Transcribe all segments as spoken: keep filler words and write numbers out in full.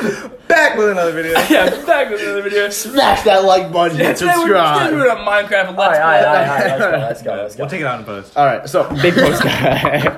Back with another video. Yeah, back with another video. Smash that like button and subscribe. We're doing a Minecraft Let's Alright, alright, Play. alright, alright, let's go, let's go, let's go. We'll take it out in post. All right, so big post guy.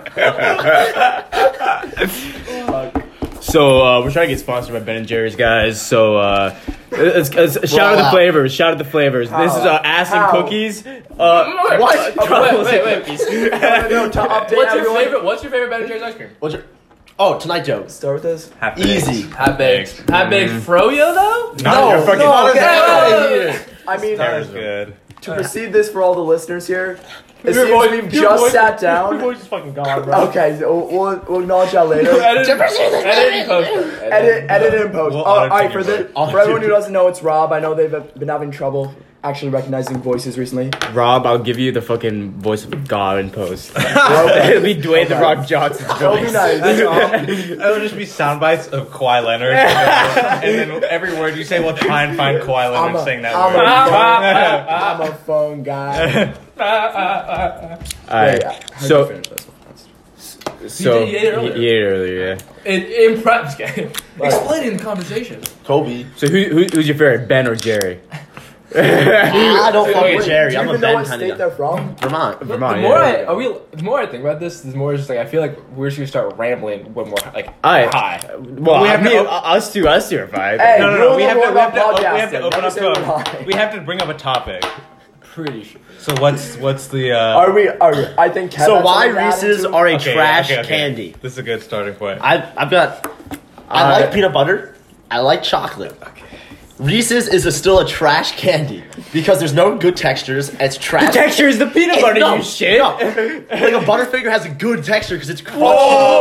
So uh, we're trying to get sponsored by Ben and Jerry's, guys. So uh, it's, it's, it's, shout out the flavors. Shout out the flavors. This is uh, ass and How? cookies. Uh, What? what? Oh, wait, wait, wait. No, to update What's your everyone. favorite? What's your favorite Ben and Jerry's ice cream? What's your? Oh, tonight jokes. Start with this. Half Easy. Half baked. Half baked froyo though? No, you're fucking no, not okay. as Uh, I mean, That was good. to proceed this for all the listeners here, it Your seems voice- we've your just voice- sat Your down. voice is fucking gone, bro. Okay, so we'll, we'll, we'll acknowledge that later. Edit, edit and post. Edit, edit it and post. We'll Oh, all auto-tune right, for your the voice. for everyone who doesn't know, it's Rob. I know they've been having trouble actually recognizing voices recently. Rob, I'll give you the fucking voice of God in post. It'll be Dwayne the Rock Johnson's That'll be voice. nice. That's all. It'll just be sound bites of Kawhi Leonard, and then every word you say, we'll try and find Kawhi I'm Leonard a, saying that I'm, word. a, I'm a phone guy. All right. Wait, how'd you So, finish this one? so You ate it earlier. you ate it earlier, yeah. In, in prep game. Explaining the conversation. Kobe. So who, who who's your favorite, Ben or Jerry? I don't fuck Wait, with Do Jerry. you I'm a even know Ben what kind state of they're guy. from? Vermont. Vermont. The yeah. more I are we, the more I think about this, the more just like I feel like we're just gonna start rambling when we're like Alright. high. Well, We I have to mean, op- us two, us two are fine. Hey, No, no, rule no. We have, number to, one we, have to, about we have to podcasting, open never up say we're a. high. We have to bring up a topic. Pretty sure. So what's what's the? Uh, Are we? Are we, I think. Kev So has why something to add Reese's into- are a okay, trash okay, okay. candy? This is a good starting point. I, I've got. I Uh, like peanut butter. I like chocolate. Reese's is a, still a trash candy because there's no good textures. And it's trash. Texture is the peanut butter, no, you shit. no. Like a Butterfinger has a good texture because it's crunchy.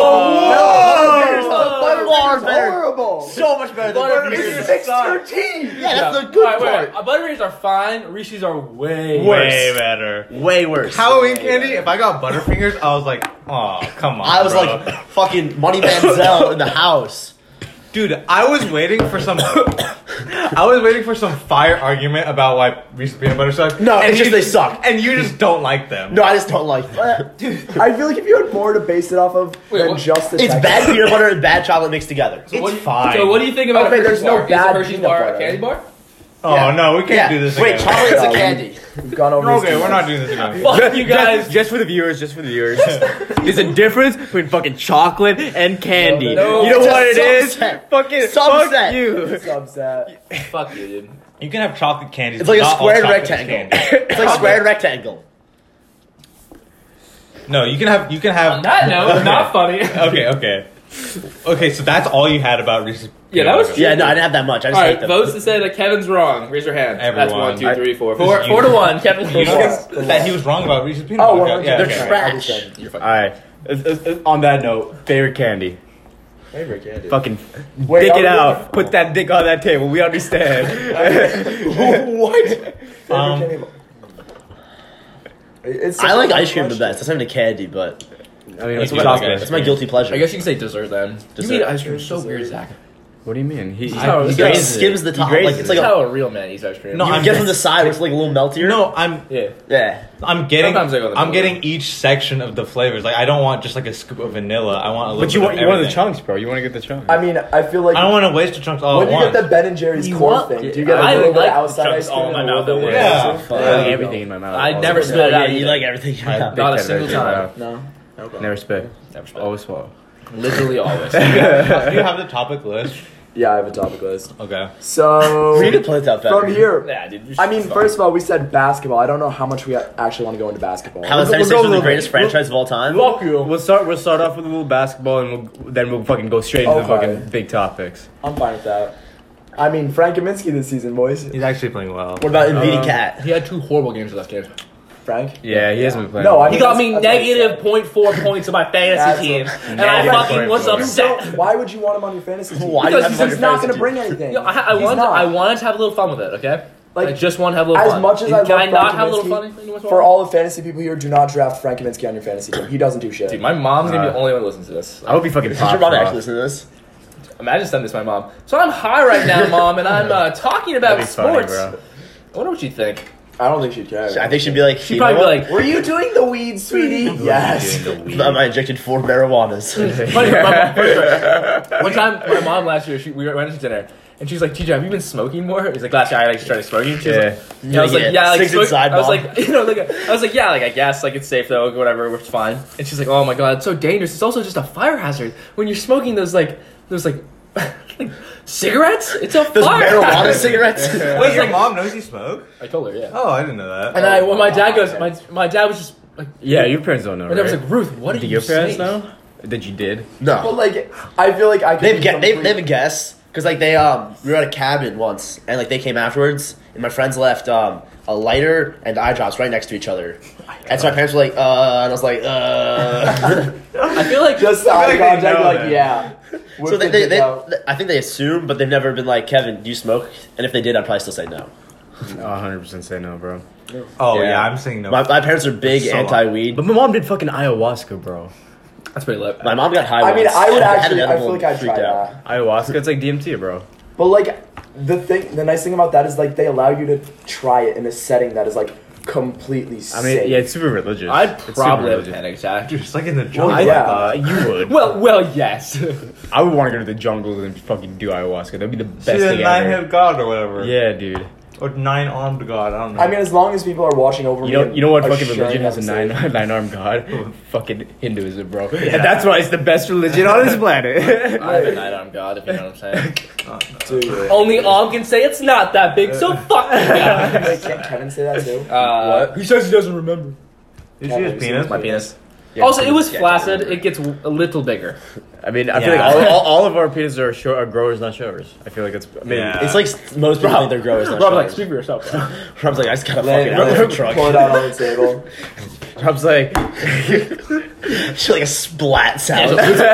Oh, By far better. horrible. So much better than Butterfingers Reese's. It's fixed your teeth. Yeah, that's Yeah. the good Alright, wait, part. wait. Butterfingers are fine. Reese's are way Way better. Way worse. Halloween candy. If I got Butterfingers, I was like, oh, come on. I was bro. like fucking Money Manziel in the house. Dude, I was waiting for some. I was waiting for some fire argument about why Reese's peanut butter sucks. No, and it's just you- they suck. and you just don't like them. No, I just don't like it. I feel like if you had more to base it off of Wait, than what? just the It's texture. bad peanut butter and bad chocolate mixed together. It's What do you- fine. So what do you think about Okay, a there's Hershey's no bar? bad Is a Hershey's peanut bar butter. a candy bar? Oh Yeah. no, we can't Yeah. do this Wait, again. chocolate's a No, candy. We've gone over Okay, this we're too not much. doing this again. Fuck you guys. Just for the viewers, just for the viewers. There's a difference between fucking chocolate and candy. No, you know it's what a it is? subset. Fucking Subset. fuck you. Subset. Fuck you, dude. You can have chocolate candies. It's like a but not all squared chocolate is rectangle. candy. It's like squared rectangle. No, you can have. You can have. On that note, not funny. Okay, okay, okay. So that's all you had about Reese's. Yeah, peanut that was butter. Yeah, no, I didn't have that much. I just All hate right, them. votes to say that Kevin's wrong. Raise your hand. That's Everyone. one, two, I- three, four. This Four, is four you. to one. Kevin's You wrong. know that he was wrong about Reese's peanut Oh, butter. well, yeah, they're okay. trash. You're fucking. All right. Uh, uh, uh, On that note, favorite candy. Favorite candy. Fucking Wait, dick are it we- out. Put that dick on that table. We understand. What? Favorite Um, candy. It's I such like a ice cream the question. best. That's not even a candy, but I mean, that's you my, like ice that's my cream. guilty pleasure. I guess you can say dessert then. Dessert. You eat ice cream so Dessert. weird, Zach. What do you mean? He, he, how he it grazes is. it. skims the He top. grazes Like it's like That's a, how a real man eats ice cream. No, you I'm get from the side where it's like a little meltier. No, I'm. yeah. Yeah. I'm getting. Sometimes I go in the I'm middle. getting each section of the flavors. Like I don't want just like a scoop of vanilla. I want a little. But you bit want of you want the everything. chunks, bro. You want to get the chunks. I mean, I feel like I don't want to waste the chunks all when at you once. get the Ben and Jerry's You core want- thing, do you get a I little bit like of the outside chunks ice all cream in and my a mouth little bit at of once. insert? I There like you everything go. in my mouth. I all never the spit time. it out Yeah, you either. like everything. in your I- mouth. Not a Big single Ted right time. there. No. Okay. Never spit. Never spit. Always swallow. Literally always. Do you have the topic list? Yeah, I have a topic list. Okay. So Read it, play that better. from here, Yeah, dude. I mean, first of all, we said basketball. I don't know how much we actually want to go into basketball. How is We'll- that we'll go a the little greatest bit. franchise of all time? Fuck you. We'll start. We'll start off with a little basketball, and we'll then we'll fucking go straight into the Okay. fucking big topics. I'm fine with that. I mean, Frank Kaminsky this season, boys. He's actually playing well. What about Nvidia Um, Cat? He had two horrible games last game. Frank. Yeah, he hasn't been playing. No, I He mean, got that's- me that's what I negative said. point four points on my fantasy That's team, what- and I Negative fucking point was four. upset. Why would you want him on your fantasy team? Why do you Because have him on he's your not going fantasy to bring team? anything. You know, I, I He's wanted, to, not. I wanted to have a little fun with it. Okay, Like, I just want to have a little as fun. much as I Can I love not Frank have a little Kaminsky, fun? every once in a For while? all the fantasy people here, do not draft Frank Kaminsky on your fantasy team. He doesn't do shit. Dude, my mom's gonna be Uh, the only one that listens to this. I hope he fucking Oh, pops uh, your mom off. actually listen to this. Imagine sending this to my mom. So I'm high right now, mom, and I'm uh, talking about That'd be funny, sports. bro. I wonder what you think. I don't think she'd care. I think she'd be like, She'd you probably know be what? like, Were you doing the weed, sweetie? Yes. I injected four marijuanas. Funny, my mom- funny story. One time, my mom last year, she, we went to dinner, and she's like, "T J, have you been smoking more?" He's like, "Last year I like started smoking." She's Yeah. like, and I was like, Yeah, "Yeah, like, six smoke-" inside, I was Mom. like, you know, like, I was like, "Yeah, like, I guess, like, it's safe though, whatever, it's fine." And she's like, "Oh my god, it's so dangerous. It's also just a fire hazard when you're smoking those like, those like, like cigarettes. It's a Those fire marijuana hazard." cigarettes. Wait, your mom knows you smoke? I told her, yeah. Oh, I didn't know that. And I, when my dad goes, my my dad was just like, Yeah, your parents don't know, my dad was right? like, "Ruth, what Do did you your parents say?" know that you did? But No. like, I feel like I could. They've be get they complete- they have a guess because like they um we were at a cabin once and like they came afterwards and my friends left um a lighter and eye drops right next to each other. And so my parents were like, uh, and I was like, uh. I feel like Just I eye feel like they contact, know like, then. yeah. So Whip they, the they, dick they, out. I think they assume, but they've never been like, Kevin, do you smoke? And if they did, I'd probably still say no. one hundred percent say no, bro. Oh, yeah, Yeah. I'm saying no. My, my parents are big So- anti-weed. But my mom did fucking ayahuasca, bro. that's pretty lit. My mom got high. I mean, once. I would Had an actually. I edible feel like I'd and try freaked out. that. Ayahuasca, it's like D M T, bro. But like, the thing, the nice thing about that is like they allow you to try it in a setting that is like completely I safe. mean, yeah, it's super religious. I'd It's super probably have a religious. panic attack. Just like in the jungle. Well, I yeah. thought. You would. Well, well, yes. I would want to go to the jungle and fucking do ayahuasca. That'd be the best See the thing nine ever. headed god or whatever. Yeah, dude. Or nine armed god. I don't know. I mean, as long as people are watching over You me. know, and you know what are fucking sharing religion has a that nine safe. nine armed god? Fucking Hinduism, bro. And that's why it's the best religion on this planet. I have a night arm god, if you know what I'm saying. Dude. Only Om can say it's not that big, so fuck you guys. Wait, can Kevin say that too? Uh, He says he doesn't remember. Did you see his penis? my penis. Yeah, Also, it was yeah, flaccid. It gets a little bigger. I mean, I feel Yeah. like all, all, all of our penises are, show, are growers, not showers. I feel like it's. I mean, Yeah. It's like s- most people think they're growers. Not Rob, like, showers. speak for yourself, bro. Rob's like, I just got a Lay- fucking elephant truck. Pull it out on the table. Rob's like, She like a splat sound.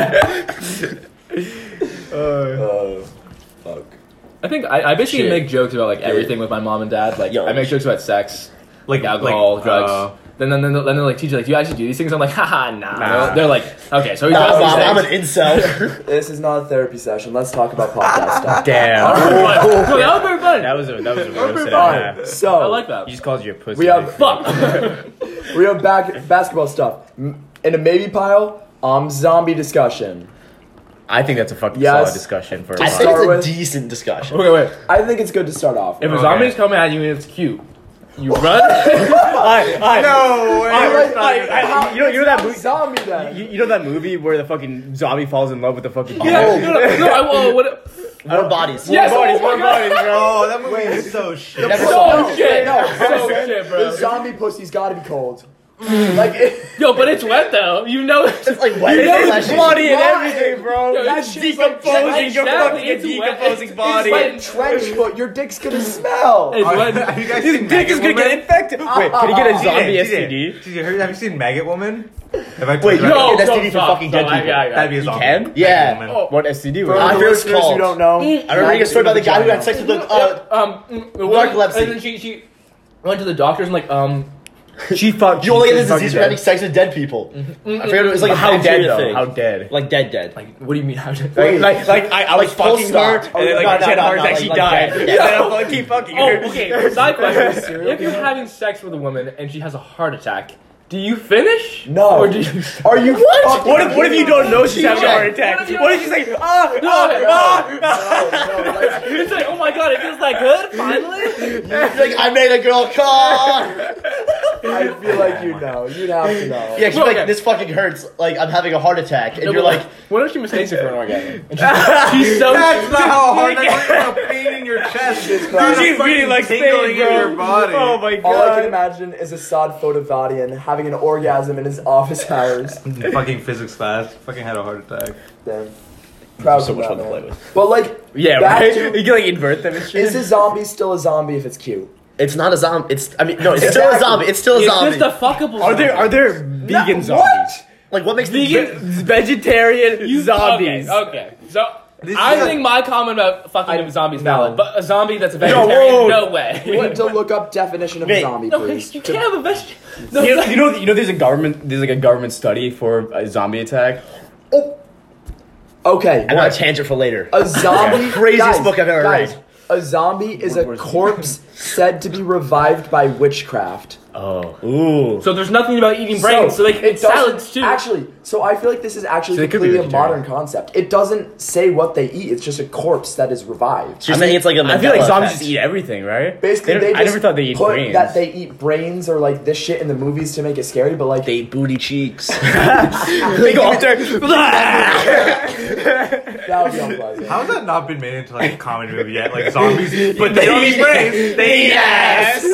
Oh, fuck. I think I, I basically Shit. make jokes about like everything with my mom and dad. Like, Yo. I make jokes about sex, Like like alcohol, like, drugs. uh, then, then, then, then they're like, teacher, like, do you actually do these things? I'm like, haha, nah. Nah. They're, they're like, okay, so he Nah, does these Mom, I'm things. an incel. This is not a therapy session. Let's talk about podcast stuff. damn. No, that was very fun. That was a that was a roast and a Alright, half. so I like that. You just called you a pussy. We have- Fuck. we have back basketball stuff M- in a maybe pile. Um, zombie discussion. I think that's a fucking Yes. solid discussion for a I pod. think Start it's a with- decent discussion. Okay, wait. I think it's good to start off. If a Okay. zombie's coming at you and it's cute, you run. I, I, No way. I, we're I, talking I, about- I, you know, you know that movie. Zombie then. You, you know that movie where the fucking zombie falls in love with the fucking Yeah, dog? no, no, no, I, well, what, More bodies. Yes, More bodies, oh my more God. bodies, bro. Oh, that movie is so shit. Never so saw it. shit. No, So listen, shit, bro. The zombie pussy's gotta be cold. Like, it, Yo, but it's wet though. You know it's It's like wet. You know That it's shit- bloody and Why? everything, bro. Yo, That that shit's shit's like- decomposing your exactly, fucking it's wet. decomposing It's body. wet. trench foot, your dick's gonna smell. It's wet. Have you guys His seen dick is Maggot gonna get Woman? infected. Wait, can he get a zombie S T T D? J, T J, have you seen Maggot Woman? Have I told Wait, you you about know- it? Get S T D don't for stop. fucking dead No, I- people. I- I- That'd be a You zombie. can? Maggot Yeah. Woman. Oh. What S T D? For was I the heard it's listeners called- who don't know, I remember reading a story about the guy who had sex with the. Uh, um, mm, the Narcolepsy. woman- And then she she went to the doctors and like um. She fucked. you only get she's this fucking disease for dead. having sex with dead people. I forget it was like a How dead bacteria though? thing. How dead? Like dead, dead. Like, what do you mean? How did? Like, like, like I, I was Like, full fucking her, stop. and then like No, she had a no, heart no, attack, like- she like died, dead. and then I'm like, keep fucking her. Oh, okay. Side question: if you're having sex with a woman and she has a heart attack, do you finish? No. Or do you? Are you what? What if, what if you don't know she's having a heart attack? What if you What if she's like, ah, No, ah, no, ah, ah. No, no, like, It's like, oh my god, it feels that good. Finally. Like, I made a girl call. I feel like you know. You'd have to know. Yeah, she's Well, like, okay. this fucking hurts. Like, I'm having a heart attack, and No, you're but like, what if she mistakes it for an orgasm? And she's, she's so. That's not how hard. That's like a pain in your chest. It's not She's really like tingling Spain, in bro. your body. Oh my All I can god. imagine is Assad Fotavadian having an orgasm in his office hours. Fucking physics class. Fucking had a heart attack. Damn. Proud so of much that, fun to man. play with. But like, Yeah, back right? to- You can like invert them and shit. is a zombie still a zombie if it's cute? It's not a zombie. It's, I mean, no, it's still a zombie. It's still a It's zombie. just a fuckable. Are there are there vegan zombies? Like, what makes the Vegan- Vegetarian You- zombies. Okay, okay. So This I is a- think my comment about fucking I- zombies no. valid, but a zombie that's a whoa. vegetarian, no You way. need to look up definition of Wait, zombie, No, please. you can't have a vegetarian. No, You know, you know, you know, there's a government, there's like a government study for a zombie attack. Okay, I got a tangent for later. a zombie. Craziest guys, book I've ever guys, read. A zombie is a World War Z. corpse said to be revived by witchcraft. Oh. Ooh. So there's nothing about eating brains. So, they can eat doesn't- salads too. Actually, so I feel like this is actually So they could be completely a vegetarian. modern concept. It doesn't say what they eat. It's just a corpse that is revived. So you're saying it's like a I feel like Mandela zombies effect. just eat everything, right? Basically, They they don't- just I never thought they eat put brains. that they eat brains or like this shit in the movies to make it scary. But like, They eat booty cheeks. They go up there. that would be unpleasant. How has that not been made into like a comedy movie yet? Like zombies, but they don't eat brains. They eat ass.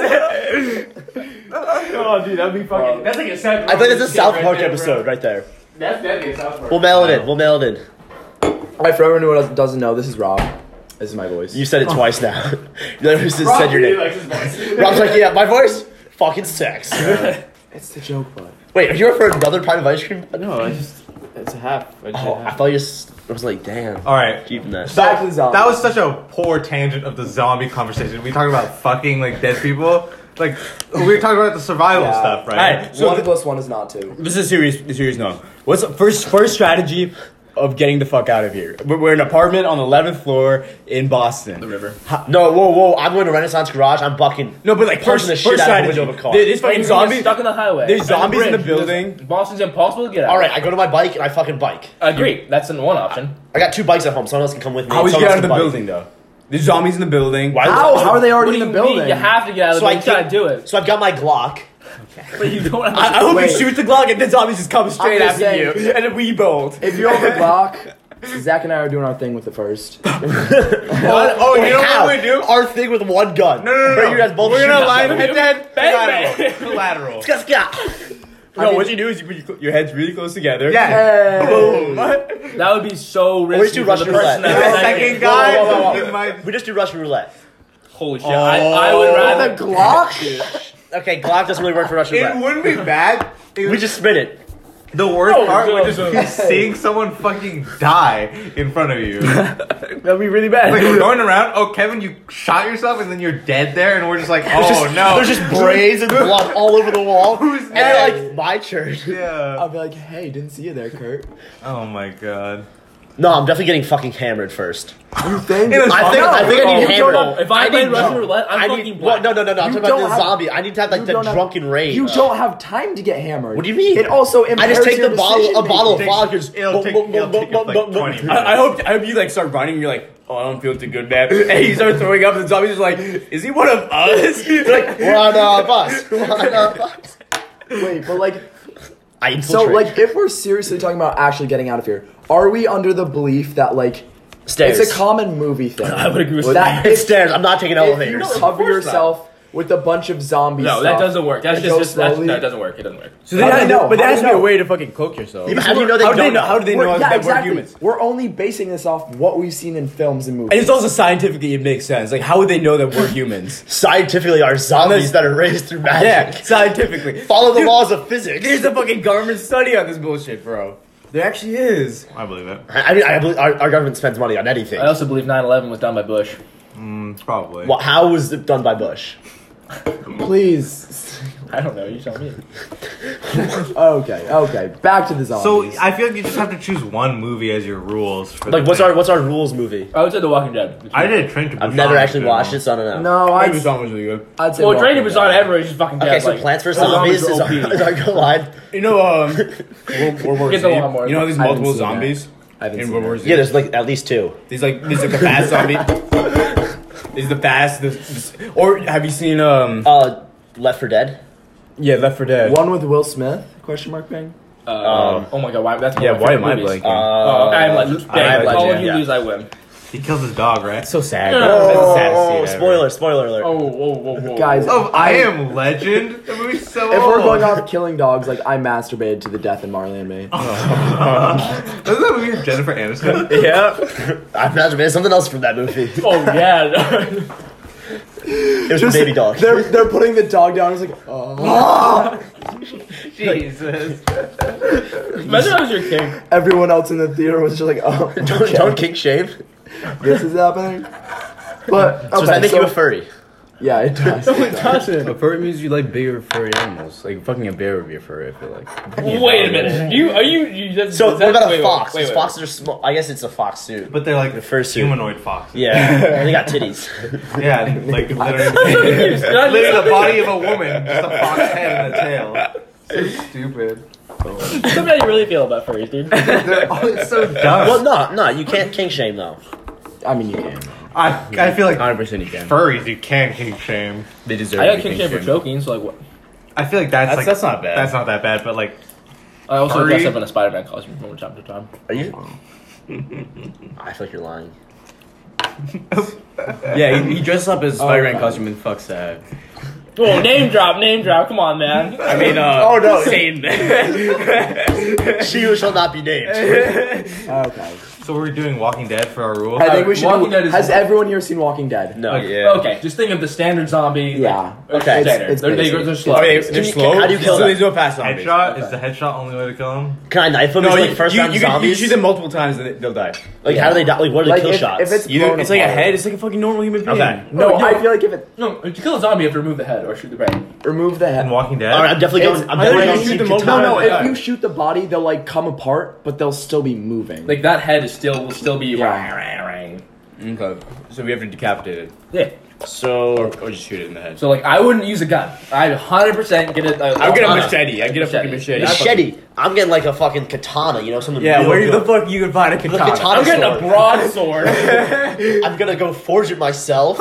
Oh, dude, that'd be fucking. That's like a South I think that's a South Park episode right there. That's definitely a South Park. We'll mail it in. We'll mail it in. Alright, for everyone who doesn't- doesn't know, this is Rob. This is my voice. You said it twice now. You never just said your name. Rob's like, yeah, my voice? Fucking sex. It's the joke, bud. Wait, are you here for another pint of ice cream? No, I just. It's a half. I just Oh, had I half. thought you just. I was like, damn. All right. Keeping that. So, Back to the zombies. that was such a poor tangent of the zombie conversation. We talked about fucking like dead people. Like we were talking about the survival Yeah. stuff, right? Alright, so one th- plus one is not two. this is a serious, serious no. What's the first first strategy of getting the fuck out of here? We're, we're in an apartment on the eleventh floor in Boston. The river. No, whoa, whoa. I'm going to Renaissance Garage. I'm bucking. No, but like Punching first, the shit first out of the strategy. window of a car. There- There's Like, fucking you're gonna get zombies. stuck in the highway. There's And the zombies in the bridge. building. Boston's impossible to get out. All right, I go to my bike and I fucking bike. Agree. That's an one option. I got two bikes at home. Someone else can come with me. How would you Someone get out of else the can bike. building though? There's zombies in the building. Why How? would- How are they What already do in you the mean? building? You have to get out of So the I building. You gotta can't- do it. So I've got my Glock. But you don't have to. I, I hope Wait. you shoot the Glock and the zombies just come straight just after saying. you, and then we bolt. If you're on the block, Zach and I are doing our thing with the first. Oh, oh, you know How? what we do? Our thing with one gun. No, no, no, Where no. you guys both We're shoot gonna each line other. head to head. Bang, bang. Collateral. Collateral. No, mean- what you do is you put your, your heads really close together. Yeah. Boom. That would be so we risky do for the Russian person roulette. The that's second guy, Whoa, whoa, whoa, whoa. you might- We just do Russian roulette. Holy shit! I, I would The rather. Glock? Okay, Glock doesn't really work for Russian It roulette. wouldn't be bad. It We was- just spin it. the worst No, part no, would just no. be seeing someone fucking die in front of you. That'd be really bad. Like we're going around. Oh, Kevin, you shot yourself, and then you're dead there, and we're just like, oh There's just, no. There's just brains and blood all over the wall. Who's and you're next? like, my turn. Yeah. I'll be like, hey, didn't see you there, Kurt. Oh my god. No, I'm definitely getting fucking hammered first. You think? It was I fun. think, I think I need You hammered. don't have- if I play need- Russian no. roulette, I'm I fucking need, well, black. no, no, no, no. I'm You talking about don't the have- zombie. I need to have like you the don't have- drunken rage. You don't have time to get hammered. What do you mean? It also I impairs just take your the bottle, a decision-making. bottle of It'll vodka. take- just it'll take- it'll take you, like, twenty minutes. I, I hope I hope you like start running and you're like, oh, I don't feel too good, man. And you start throwing up, and the zombies are like, is he one of us? You're like, We're on a bus. We're on a bus. Wait, but like, I so infiltrate. like, if we're seriously talking about actually getting out of here, are we under the belief that like stairs. it's a common movie thing? I would agree with that. It's If, stairs. I'm not taking if you elevators. cover yourself with a bunch of zombies, No, that doesn't work. That's and just, go just that's, slowly. no, it doesn't work. It doesn't work. so they How do have, they know? but there How has do to be they a know? way to fucking cloak yourself. Yeah, but how do you know they How do they don't know? How do they We're- know yeah, that we're exactly. humans? We're only basing this off what we've seen in films and movies. And it's also scientifically it makes sense. Like, how would they know that we're humans? Scientifically, are zombies that are raised through yeah, magic. scientifically. Follow the Dude, laws of physics. There's a fucking government study on this bullshit, bro. There actually is. I believe it. I mean, I believe our, our government spends money on anything. I also believe nine eleven was done by Bush. Mm, probably. Well, how was it done by Bush? Please. I don't know. You tell me. Okay, okay. Back to the So zombies. I feel like you just have to choose one movie as your rules. For Like, the what's thing. our what's our rules movie? I would say The Walking Dead. I did Train to Busan. I've never actually in watched general. it, so I don't know. no, I I'd, think song was really good. I'd say Well, Train to Walking Busan, Dead. everybody's just fucking dead. Okay, so like, Plants vs the Zombies is zombies our, are is our go line. You know, um, World, World War Get Z. the lawnmower. You know, there's I haven't multiple seen that. zombies I haven't in seen World that. War Z. Yeah, there's like at least two. There's like there's like the fast zombie. There's the fast. The, the, or have you seen um? Uh, Left for Dead. Yeah, Left four Dead. One with Will Smith? Question mark thing. Uh, Um, oh my god, why, that's one Yeah, of my why favorite am I movies. blanking? Uh, I'm like, I am all Legend, of you yeah. lose, I win. He kills his dog, right? That's so sad. No, bro. no, no, That's no, the saddest Oh, scene ever. spoiler, spoiler alert. Oh, whoa, whoa, whoa. Guys, Oh, I am Legend. The movie's so if we're old. going off killing dogs, like I masturbated to the death in Marley and Me. Doesn't that movie have Jennifer Aniston? Yeah. I've masturbated something else from that movie. Oh, yeah. It was a baby dog. They're they're putting the dog down. It's like, oh. Jesus. Imagine I was your king. Everyone else in the theater was just like, oh, Don't, okay. don't kink shame. This is happening. But So does okay, that make so you a furry? Yeah, it does. No, it doesn't. But furry means you like bigger furry animals. Like fucking a bear would be a furry, I feel like. Wait a minute. You are you? you just, So is that- what about wait, a wait, fox? wait, Because wait. foxes are small. I guess it's a fox suit. But they're like The fursuit. humanoid foxes. Yeah, they got titties. Yeah, like literally, You're not- literally the body of a woman, just a fox head and a tail. So stupid. Tell me how you really feel about furries, dude. They're all, it's so dumb. Well, no, no, you can't kink shame though. I mean, you can. I I feel like one hundred percent you can. furries you can kink shame. They deserve I to got be kicked shame for shamed. choking, so like what? I feel like that's That's- like that's not bad. That's not that bad, but like I also Furry? dress up in a Spider-Man costume from time to time. Are you? I feel like you're lying. Yeah, he, he dresses up as a Spider-Man costume and fucks that. Oh, name drop, name drop. Come on, man. I mean, uh, Oh, no. Satan. She who shall not be named. Okay. so we're doing Walking Dead for our rule. I think we should. Walking Do, Dead is- has everyone here seen Walking Dead? No. Yeah. Okay, just think of the standard zombie. Yeah. Like, Okay. standard. It's- it's they're, they, basic. they're slow. Okay, Can they're you- slow. how do you kill so them? There's no fast zombies. Headshot is the headshot only way to kill him. Can I knife them? No, It's you, like first you, round you, can, you zombies. shoot them multiple times and they- they'll die. Like how do they die? Like what are the Like kill if, shots? if it's You, blown it's like a apart, head. It's like a fucking normal human being. Okay. No, Oh, no. I feel like if it No, to kill a zombie, you have to remove the head or shoot the brain. remove the head. In Walking Dead. All right, I'm definitely It's- going. I'm I definitely thought going you to shoot shoot them katana. No, no. Yeah. If you shoot the body, they'll like come apart, but they'll still be moving. Like that head is still will still be. Yeah. Okay. So we have to decapitate it. Yeah. So Or, or just shoot it in the head. So like, I wouldn't use a gun. I'd one hundred percent get it. Uh, I would get a katana. machete. I'd get a fucking machete. machete. I'm getting like a fucking katana. You know something. Yeah, real where the good. fuck you can find a The katana? katana I'm getting a sword. broadsword. I'm gonna go forge it myself.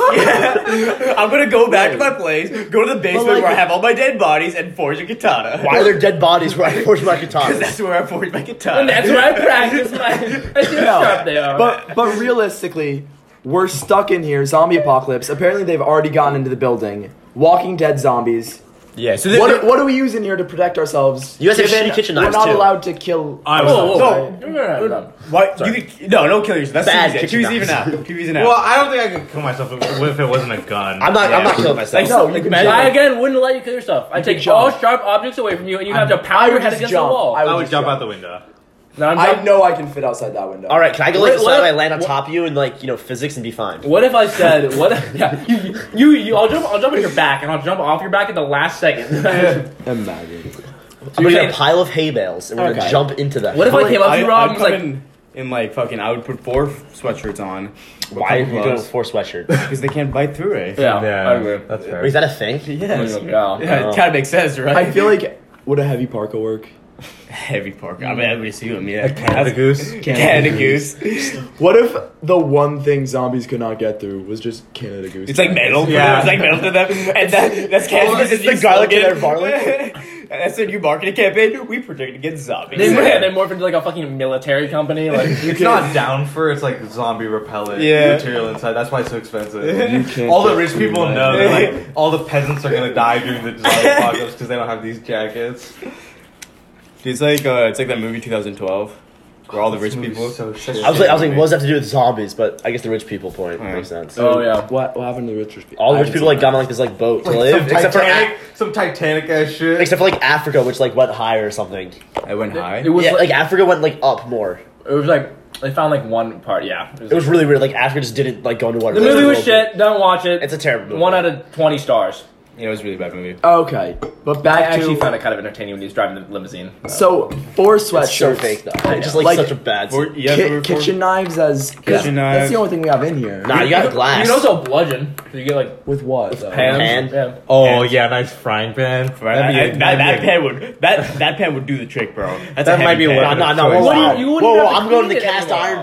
I'm gonna go back to my place, go to the basement like- where I have all my dead bodies, and forge a katana. Why are there dead bodies where I forge my Because katana? that's where I forge my katana. And that's where I practice my. I see how sharp they are. But but realistically, we're stuck in here. Zombie apocalypse. Apparently, they've already gotten into the building. Walking Dead zombies. Yeah, so this, What what do we use in here to protect ourselves? You guys have Given shitty kitchen We're knives, not too. allowed to kill. I whoa, whoa, No. whoa. No, no, no, no. what? You could, no, no kill yourself. That's Bad too easy. Too kitchen easy even knives. now. Too easy now. Well, I don't think I could kill myself if if it wasn't a gun. I'm not. I'm not killing myself. Like, No, like, you can imagine- I again wouldn't let you kill yourself. I take jump. all sharp objects away from you, and you have to I pound your would head just against jump. the wall. I I would would just jump jump. out the window. Now I'm I jump- know I can fit outside that window. All right, can I go like What- this what- side? I land on what- top of you and like you know physics and be fine. What if I said what? If, yeah, you, you, you, I'll jump, I'll jump on your back, and I'll jump off your back at the last second. Imagine. I'm gonna saying- get a pile of hay bales and we're gonna Okay. jump into them. What if I came up to you, Rob, I'd and was come like, in, in like fucking. I would put four sweatshirts on. Why are you doing four sweatshirts? Because they can't bite through it. yeah, Yeah, I agree. that's fair. Wait, is that a thing? Yes. Yeah. Yeah, it kind of makes sense, right? I feel like would a heavy parka work? heavy pork. I mean, I would assume, yeah. Canada Goose. Canada Goose. What if the one thing zombies could not get through was just Canada Goose? It's like metal. Yeah. It's like metal to them. And that, that's Canada Oh, Goose. it's the garlic in their garlic. And that's their new marketing campaign. We protect against zombies. They, yeah, they morph into like a fucking military company. Like, It's not down for it's like zombie repellent Yeah. material inside. That's why it's so expensive. You can't All the get rich through people that. know that like all the peasants are gonna die during the zombie apocalypse because they don't have these jackets. It's like uh, it's like that movie twenty twelve, where all the rich This movie's people. So shit. I was like, I was like, what does that have to do with zombies? But I guess the rich people point Yeah. makes sense. oh yeah. What what happened to the rich people? All the I rich haven't people seen like got that. on like this like boat to Like live, some except for Titanic, Af- some Titanic ass shit. except for like Africa, which like went higher or something. I went high. It was Yeah, like, like Africa went like up more. it was like they found like one part. Yeah, It was really weird. Like Africa just didn't like go into water. the movie was shit. Don't watch it. It's a terrible movie. One out of twenty stars. Yeah, it was a really bad movie. Okay, but I back actually to found it kind of entertaining when he was driving the limousine. so four sweatshirts. It's so fake though. It's just like, Like- such a bad. Or- yeah, Ki- we were- kitchen knives as Kitchen that's knives. the only thing we have in here. Nah, you got glass. You can also bludgeon. So you get like With what? though? pans. Pan? Yeah. Oh yeah, nice frying pan. Right, That'd be that, a- that, that'd that be a- pan would that that pan would do the trick, bro. That's That a might heavy be a pan. lot. No, no, no. What do you- Wow. you Whoa, wouldn't whoa! have to I'm going to the clean it cast anymore. iron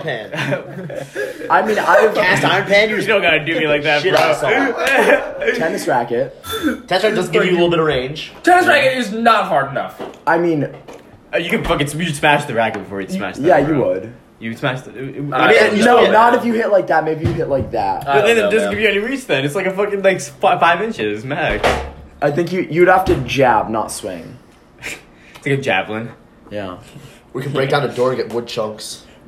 pan. I mean, I've Cast iron pan. You You still gotta do me like that, shit bro. asshole. tennis racket. Test drive does give you a little bit of range. Tennis racket is not hard enough. I mean, Uh, you can fucking you should smash the racket before you smash. yeah, that, you bro. would. You smash the. It, it, I I mean, don't you know. No, know, not if you hit like that. Maybe you hit like that. I but don't then know, it doesn't man. give you any reach. Then it's like a fucking like five, five inches max. I think you you'd have to jab, not swing. It's like a javelin. Yeah. We can break down a door and get wood chunks.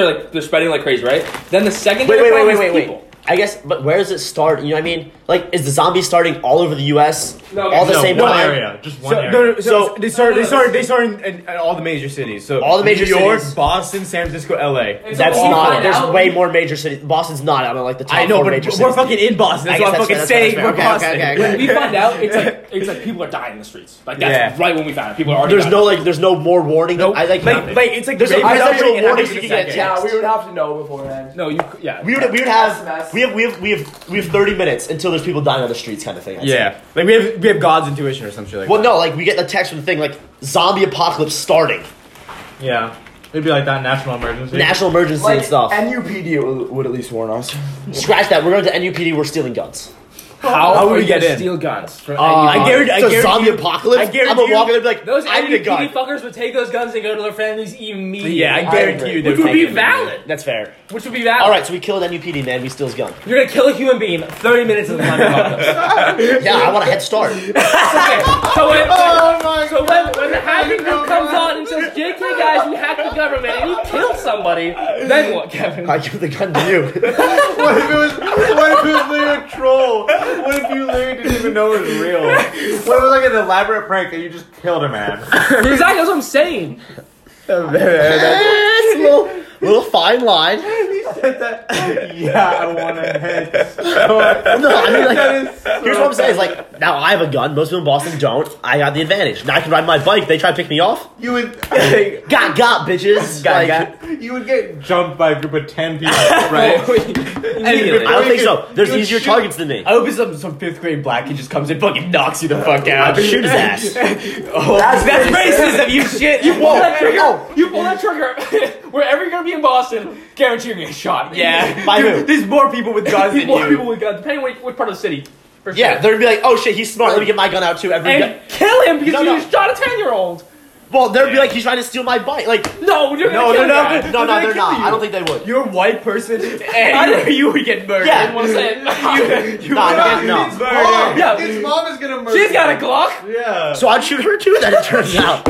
are like they're spreading like crazy, right? Then the second Wait, wait, wait, problem wait, is wait, wait. people. I guess, but where does it start? You know what I mean? Like, is the zombie starting all over the U S No, all the no, same one time? area, just one So, area. no, no, so, So- they started. They started. They started. They started in, in all the major cities. So All the major New York, cities. Boston, San Francisco, L A. It's That's all not. find There's out. way more major cities. Boston's not. I don't like the top I know, four but major we're cities. fucking in Boston. I That's guess what I'm that's fucking fair, that's fair, saying. We're that's fair. Boston. Okay, okay, okay. When we find out, it's like it's like people are dying in the streets. Like that's Yeah. right when we found out. People are already. There's dying. no like. There's no more warning. Nope. I like. Like, like it's like There's the a- rape there's industry actual and warnings happens you in can a get. second. Yeah, we would have to know beforehand. No, you. Yeah. we would we would That's have a mess. we have we have we have we have thirty minutes until there's people dying on the streets kind of thing. I'd say. Yeah, like we have we have God's intuition or some shit like Well, that. no, like we get the text from the thing like zombie apocalypse starting, Yeah. It'd be like that national emergency. national emergency Like and stuff. N U P D would, would at least warn us. Scratch that. We're going to N U P D. We're stealing guns. How, How would are we you get gonna in? steal guns? From Uh, I guarantee- I it's a guarantee zombie you- apocalypse. I I'm guarantee gonna walk you- in and be like, Those I N need U a P gun. D fuckers would take those guns and go to their families immediately. Yeah, I I guarantee agree. you. they Which would take be it. valid. That's fair. Which would be valid. All right, so we kill an N U P D man. We steal his gun. You're gonna kill a human being thirty minutes in the zombie apocalypse. Yeah, I want a head start. Okay, so when, Oh my so when, when the hacking group comes on and says, J K guys, you hacked the government and you killed somebody, then what, Kevin? I give the gun to you. What if it was? What if it was literally a troll? What if you literally didn't even know it was real? What if it was like an elaborate prank and you just killed a man? Exactly, that's what I'm saying. It's a little, little fine line. Yeah, I want to head. No, I mean, like, That is so here's what I'm saying: is like, now I have a gun. Most people in Boston don't. I got the advantage. Now I can ride my bike. They try to pick me off. You would, Got got bitches. Got, Like, got. you would get jumped by a group of ten people, Right? right? Immediately. I don't think so. There's You would easier shoot- targets than me. I hope it's some some fifth grade black kid just comes and fucking knocks you the fuck I out. would shoot his ass. Oh, That's that's racist. racism. You shit. You pull Whoa. that trigger. Oh. You pull that trigger. Wherever you're gonna be in Boston, guarantee you're gonna get shot. Yeah. By Dude, who? There's more people with guns There's than more you. people with guns, depending on what part of the city. For Yeah, sure. they're gonna be like, oh shit, he's smart. Let me get my gun out too. Every gun. And kill him because No, you no. just shot a ten-year-old. Well, they'll be like, he's trying to steal my bike. Like, No, you're No, gonna kill no, no. that. no, no, gonna they're kill not. you. I don't think they would. You're a white person, I and you, you would get murdered. Yeah. I didn't want to say it. You Nah, would no, no. get murdered. Yeah. His mom is gonna murder. She's got a him. Glock. Yeah. So I'd shoot her too. Then it turns out.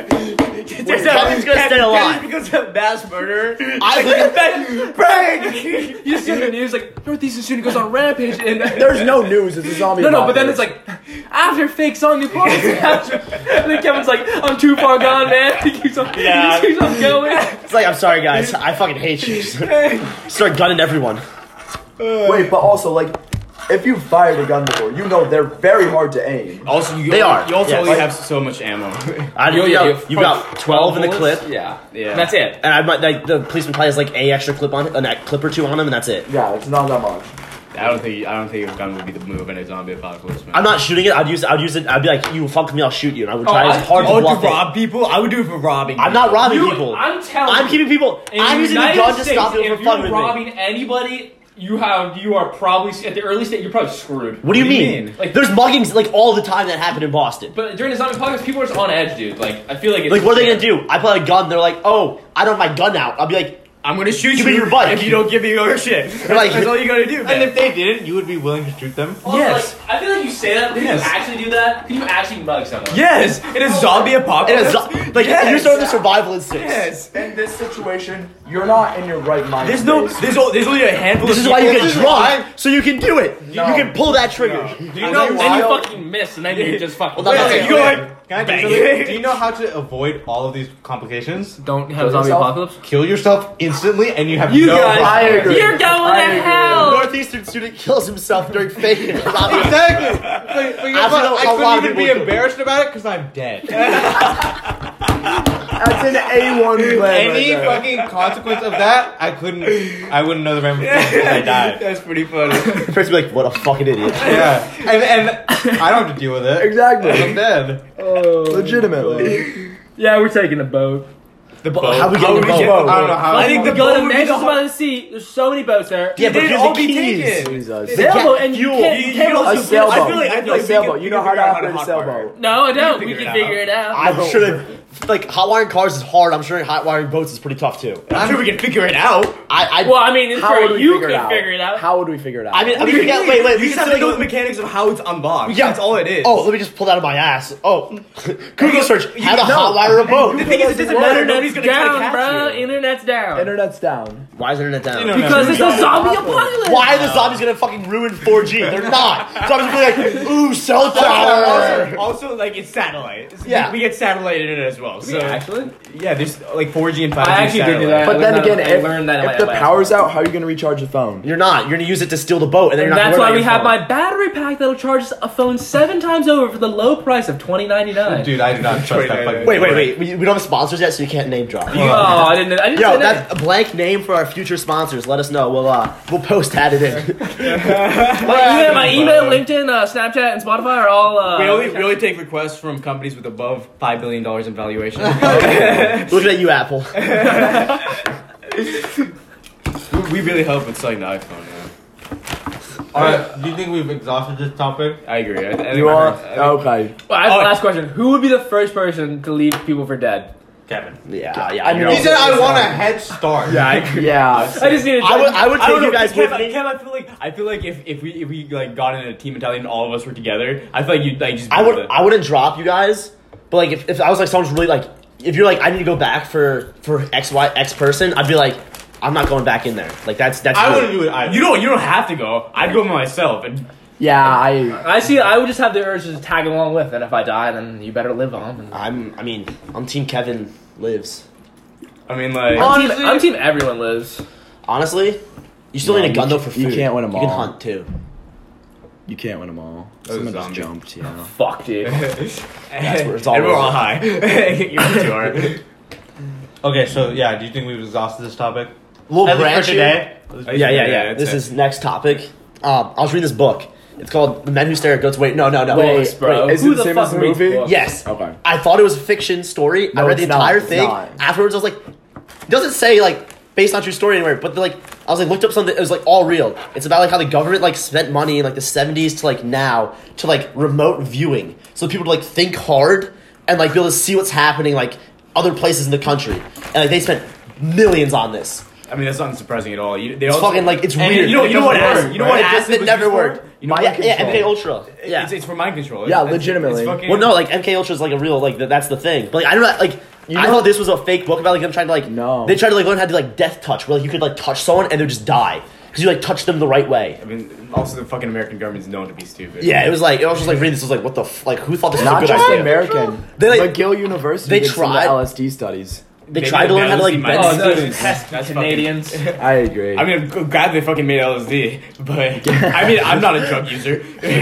Turns out Kevin's gonna stay alive. Kevin's because of mass murder. I look Prank. You just see on the news like Northeastern student goes on a rampage and There's no news. It's a zombie. no, no, but then it's apocalypse. like after fake zombie apocalypse. And then Kevin's like, I'm too far gone, man. He keeps on, Yeah. he keeps on going. It's like, I'm sorry, guys. I fucking hate you. Start gunning everyone. Wait, but also like, if you've fired a gun before, you know they're very hard to aim. Also, you They are. You also Yeah. only Like- have so much ammo. I You- you, you- got, you- you got twelve in the clip, Yeah. Yeah. And that's it. and I might like the policeman probably has like a extra clip on a clip or two on him, and that's it. Yeah, it's not that much. I don't think I don't think a gun would be the move in a zombie apocalypse. Man. I'm not shooting it. I'd use it. I'd use it. I'd be like, you fuck with me, I'll shoot you, and I would Oh, try I- as hard Oh, to to bluff it. rob people? I would do it for robbing. I'm not robbing You- people. I'm telling I'm you. keeping people. In I'm the using the United gun to States, stop people if from fucking you're with me. robbing anybody, you have you are probably at the early stage. You're probably screwed. What do you What do you mean? mean? Like- There's muggings like all the time that happen in Boston. But during the zombie apocalypse, people are just on edge, dude. Like I feel like it's Like, what are they gonna do? I pull out a gun. They're like, oh, I don't have my gun out. I'll be like, I'm gonna shoot Give you me your bike. if you don't give me your shit. They're like- That's all you gotta do. And Man. if they didn't, you would be willing to shoot them. Also, Yes. Like, I feel like you say that. Could Yes. you actually do that? Could you actually mug someone? Yes, in a zombie it apocalypse. is like Yes. you're starting the survival instincts. Yes. In this situation, you're not in your right mind. There's no. space. There's, o- there's only a handful. This of is why you people- get This is drunk, why- so you can do it. No. You can pull that trigger. Do you And know then, why? then you fucking miss, and then you just fucking. Well, that's Wait, like- wait, Go wait. ahead. Can I tell you Bang. something? Do you know how to avoid all of these complications? Don't have Kill zombie yourself? apocalypse. Kill yourself instantly, and you have You no guys, I agree. you're going I to agree. hell. Northeastern student kills himself during fake. zombie- Exactly. But, but you know I what? feel I a lot of couldn't even be people do. embarrassed about it because I'm dead. That's an A one plan. Any right there. fucking consequence of that, I couldn't. I wouldn't know the ramifications because I died. That's pretty funny. The person be like, what a fucking idiot. Yeah, and and I don't have to deal with it. Exactly. I'm dead. Legitimately. Yeah, we're taking the boat. The boat. How we get How the would boat? get Boat. I don't know how. I think the Go boat to would be Manchester the by the Sea. There's so many boats there. Yeah, but They'd here's all the be keys. taken. Jesus. Sailboat, and you fuel. can't. You- You you can't don't- also A sailboat. I feel like- I feel a like we sailboat. can- You we know can how to figure out how to operate a hot fire. sailboat. No, I don't. We We can can figure figure it out. I'm sure that like hot wiring cars is hard. I'm sure hot wiring boats is pretty tough too. I'm sure we can figure it out. I, I, Well, I mean, How would for we you figure could it out? figure it out. How would we figure it out? I mean, We we can, wait, wait. We We just can have to still know the mechanics of how it's unlocked. Yeah. That's all it is. Oh, let me just pull that out of my ass. Oh, Google search how to no. hot wire a boat. The thing is, it doesn't matter. Nobody's Internet's gonna try to down, catch bro. you. Internet's down. Internet's down. Why is internet down? Internet. Because it's a zombie Zombie apocalypse. Why are the zombies gonna fucking ruin four G? They're not. Zombies are gonna be like, ooh, cell tower. Also, also, like it's satellite. It's- Yeah. we get satellite internet as well. So Actually, yeah, there's like four G and five G. I actually did do that. But I then learned again, that- I if, learned that in if my- the my- power's out, how are you going to recharge your phone? You're not. You're gonna use it to steal the boat, and then And you're not. that's gonna why worry we about have your my battery pack that'll charge a phone seven times over for the low price of twenty ninety nine. Dude, I do not trust that fucking. phone. Wait, wait, wait. We, we don't have sponsors yet, so you can't name drop. Oh, I didn't. I didn't Yo, say that's a blank name for our future sponsors. Let us know. We'll uh, we'll post that it in. that. My email, my email, LinkedIn, uh, Snapchat, and Spotify are all. Uh, We only, we only take requests from companies with above five billion dollars in valuation. Looking at you, Apple. we, we really help with selling the iPhone. Man. Alright, do you think we've exhausted this topic? I agree. I, I think You I are? heard- I think- Okay. Well, I have Oh. the last question. Who would be the first person to leave people for dead? Kevin. Yeah, yeah. I mean, you're He all- said I want a head start. Yeah, I agree. Yeah. I just need to. I would, I would I take don't you know, guys Kev, with me. Kev, I feel like I feel like if, if we if we like got in a team mentality and all of us were together, I feel like you'd like just. I be would, the- I wouldn't drop you guys. But like, if, if I was like someone's really like, if you're like, I need to go back for for X Y X person, I'd be like, I'm not going back in there. Like that's that's. I good. wouldn't do it either. You don't you don't have to go. I'd go myself. And Yeah, I. I see. I would just have the urge to tag along with, and if I die, then you better live on. And I'm. I mean, I'm Team Kevin lives. I mean, like I'm, team, Honestly- I'm team everyone lives. Honestly, you still No, need a gun you though for c- you food. can't win 'em You can all. hunt too. You can't win them all. That was a Someone just zombie. jumped, yeah. Fuck, dude. That's where it's all and we're over. all high. You're too hard. Okay, so yeah, do you think we've exhausted this topic? Little At least for branch today. Yeah, yeah, yeah. that's This it. is next topic. Um, I was reading this book. It's called The Men Who Stare at Goats. Wait, no, no, no. Wait, Books, bro. wait, is Who it the the same fuck as the reads movie? books? Yes. Okay. I thought it was a fiction story. I No, read the it's not. entire It's thing. not. Afterwards, I was like, it doesn't say like based on true story anywhere, but like I was like looked up something. It was like all real. It's about like how the government like spent money in like the seventies to like now to like remote viewing, so people to like think hard and like be able to see what's happening like other places in the country, and like they spent millions on this. I mean, that's not surprising at all. You, they It's also, fucking like it's and weird. You know, you know what? It doesn't Acid, work, you know what? right? It just Acid it was never used for? worked. You know My- what? yeah, control. M K Ultra. Yeah. It's, it's for mind control. Yeah, It's- legitimately. It's fucking, Well, no, like M K Ultra is like a real like th- that's the thing. But like I don't know, like You I know- thought this was a fake book about like them trying to like No. they tried to like learn how to do like death touch, where like you could like touch someone and they'd just die because you like touch them the right way. I mean, also the fucking American government's known to be stupid. Yeah, it was like I was just like reading this. I was like, what the f- like who thought this was Not a good just idea? American. They, like- McGill University they did some of the tried- L S D studies. They Maybe tried to the learn how to like L S D bend might- Oh, those students. pesky That's Canadians. I agree. I mean, I'm glad they fucking made L S D, but I mean, I'm not a drug user.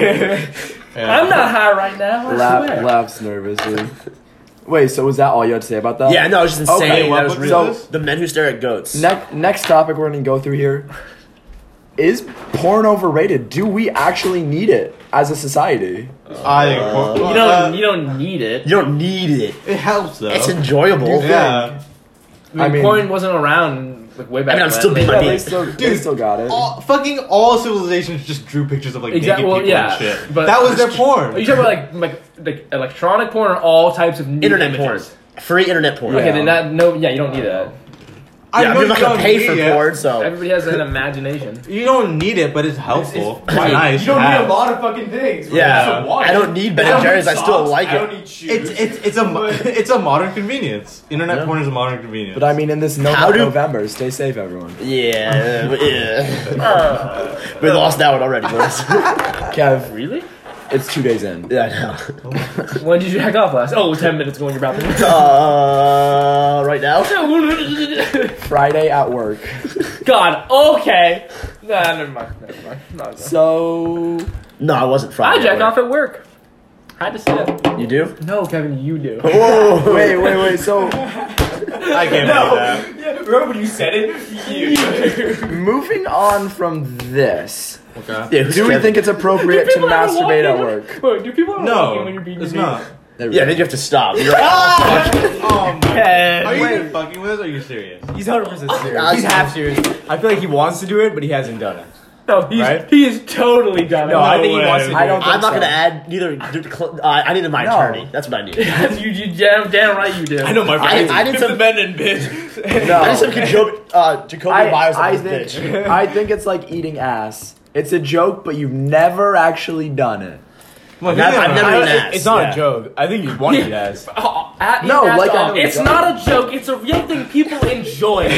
I'm not high right now. I La- swear. laughs nervously. Wait, so was that all you had to say about that? Yeah, no, it was just insane. Okay, that what was book real. is this? The Men Who Stare at Goats. Ne- next topic we're gonna go through here is porn overrated. Do we actually need it as a society? I think Uh, You don't. You don't need it. You don't need it. it helps though. It's enjoyable. yeah. I mean, I mean- porn wasn't around like way back. I mean, I'm when. still being Like, my Yeah, they beat. still, they Dude, still got it. All, fucking all civilizations just drew pictures of like Exact- naked well, people yeah, and shit. but- that was their Are porn. you talking about like like like electronic porn or all types of nude Internet images? porn. Free internet porn. Okay, Yeah. then that no, yeah, you don't need that. I Yeah, know I'm not you gonna don't pay need for it. porn, so Everybody has an imagination. You don't need it, but it's helpful. Why nice? You don't need have. a lot of fucking things. bro. yeah. Some water. I don't need Ben I and don't Jerry's. need I still socks. like I don't it. need shoes. It's it's it's a mo- it's a modern convenience. Internet Yeah. porn is a modern convenience. But I mean, in this no How do- November, stay safe, everyone. Yeah, yeah. We lost that one already, boys. Kev, Really? it's two days in. yeah, I know. When did you hack off last? Oh, ten minutes ago when you're about to. Uh, right now. Friday at work. God. Okay. Nah, never mind. Never mind. Not good. So No, I wasn't I Friday. jack off at work. Had to say it. You do? No, Kevin, you do. Whoa. wait, wait, wait. So I can't believe that. Remember when you said it? You. moving on from this, Okay. Yeah, who's do we Kevin? think it's appropriate to People ever walk masturbate in at when- work? Wait, do people ever walk No, in when you're being it's beat? not. Yeah, then you have to stop. You're like, Oh my. Yeah. Are you Wait. even fucking with us? Or are you serious? He's one hundred percent serious. Uh, He's half serious. I feel like he wants to do it, but he hasn't done it. No, he's Right? he is totally done. No, I think he way. wants to do I don't it. think I'm not so. gonna add neither. Uh, I needed my No. attorney. That's what I need. you, you damn, damn right you do. I know my friend. I- I did some- men and bitch. No. I need some Jacoby, uh, Jacoby I, Myers I on this think bitch. I think it's like eating ass. It's a joke, but you've never actually done it. Well, I've never- I've never I- eaten it- ass. It's not Yeah. a joke. I think you want to eat ass. Oh, at No, Eat Ass like, I Dog. know it's it's not a joke. It's a real thing people enjoy.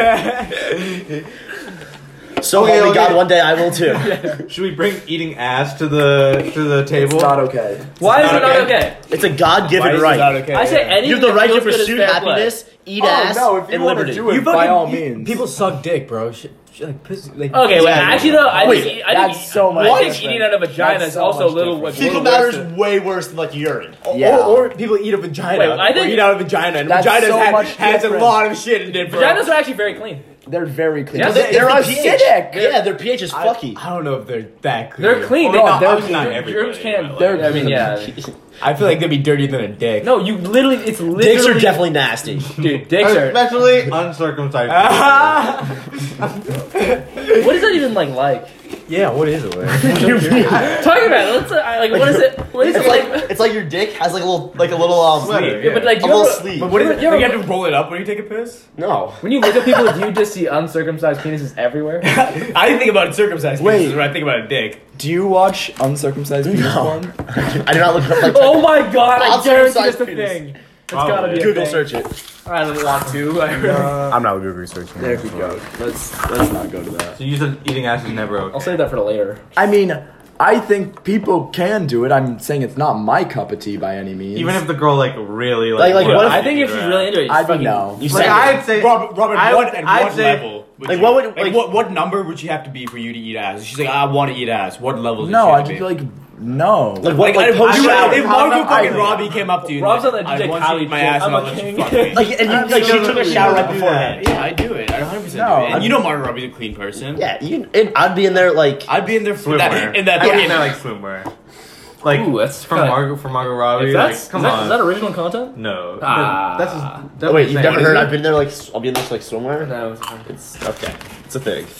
So Okay, help me okay. God, one day I will too. Should we bring eating ass to the to the table? It's not okay. Why is not it not okay. okay? It's a Why God-given is it right. not okay? I say Yeah. anything You have the that right to feels good is pursue fair play. happiness, eat Oh, ass, no, if you and wanna liberty. do it, You by fucking- all you- means. People suck dick, bro. Shit, shit, like, pussy, like, Okay, wait. yeah, Actually, though, I Wait, think I think, that's so much I think different. eating out of a vagina That's is so also a much little. different. Like, Fecal little matter worse is than- way worse than like urine. Yeah. Or, or people eat a vagina. Wait, I think- or eat out a vagina, and That's vaginas so had, much has a different. lot of shit in it, bro. Vaginas are actually very clean. They're very clean. Yeah, they're they- they're Their pH acidic. Yeah, their pH is fucky. I don't know if they're that clean. They're clean. Well, They- not- they're obviously not germs everybody, can't. but, They're I mean, yeah. I feel like they'd be dirtier than a dick. No, you literally. It's literally. Dicks are definitely nasty. Dude, dicks are. Especially uncircumcised. What is that even like? Like Yeah, what is it? Like? talking about it. Let's uh, I- like. What is it? What is It's it like like? it's like your dick has like a little like a little um Sweater. Yeah, but like, a do little you ever, sleeve. But what is it? You Like, you ever- have to roll it up when you take a piss? No. when you look at people, do you just see uncircumcised penises everywhere? I didn't think about circumcised Wait. penises when I think about a dick. Do you watch uncircumcised penis No. porn? I do not look up like Oh my god! I guarantee Uncircumcised it's a penis. thing. It's Probably. gotta be a Google thing. search it. I don't want to. I really- I'm not Google researching. There we go. Let's let's not go to that. So you said eating ass is never okay. I'll save that for later. I mean, I think people can do it. I'm saying it's not my cup of tea by any means. Even if the girl like really Like- like. like, what if- I think if she's really into it, you I don't fucking know. You Like said I'd say. Robert, Robert I- what, at I'd what say- level? would Like, you- what would- like- what what number would you have to be for you to eat ass? She's like, I want to eat ass. What level? does no, she I have to just be? feel like no. like what Like, like if, post you- shower. if How Margot about- fucking I- Robbie came up to you, and Rob's like, on the I D J want you to Khaled eat my shit. ass, I'm and I'll a let you king. fuck me. Like and you, like she took a shower right beforehand. Yeah, I do it. I one hundred percent No, do it. And I'm- you know Margot Robbie's a clean person. Yeah, you, and I'd be in there like I'd be in there for Swimwear. that. In that I fucking mean, like swimwear. Like Ooh, that's from kinda- Margot from Margot Robbie. If that's, like, come is, that, on. is that original content? no. Ah. That's just, Oh, wait, you've never heard? I've I've been there like s- I'll be in there like swimwear. No. It's okay. It's a thing.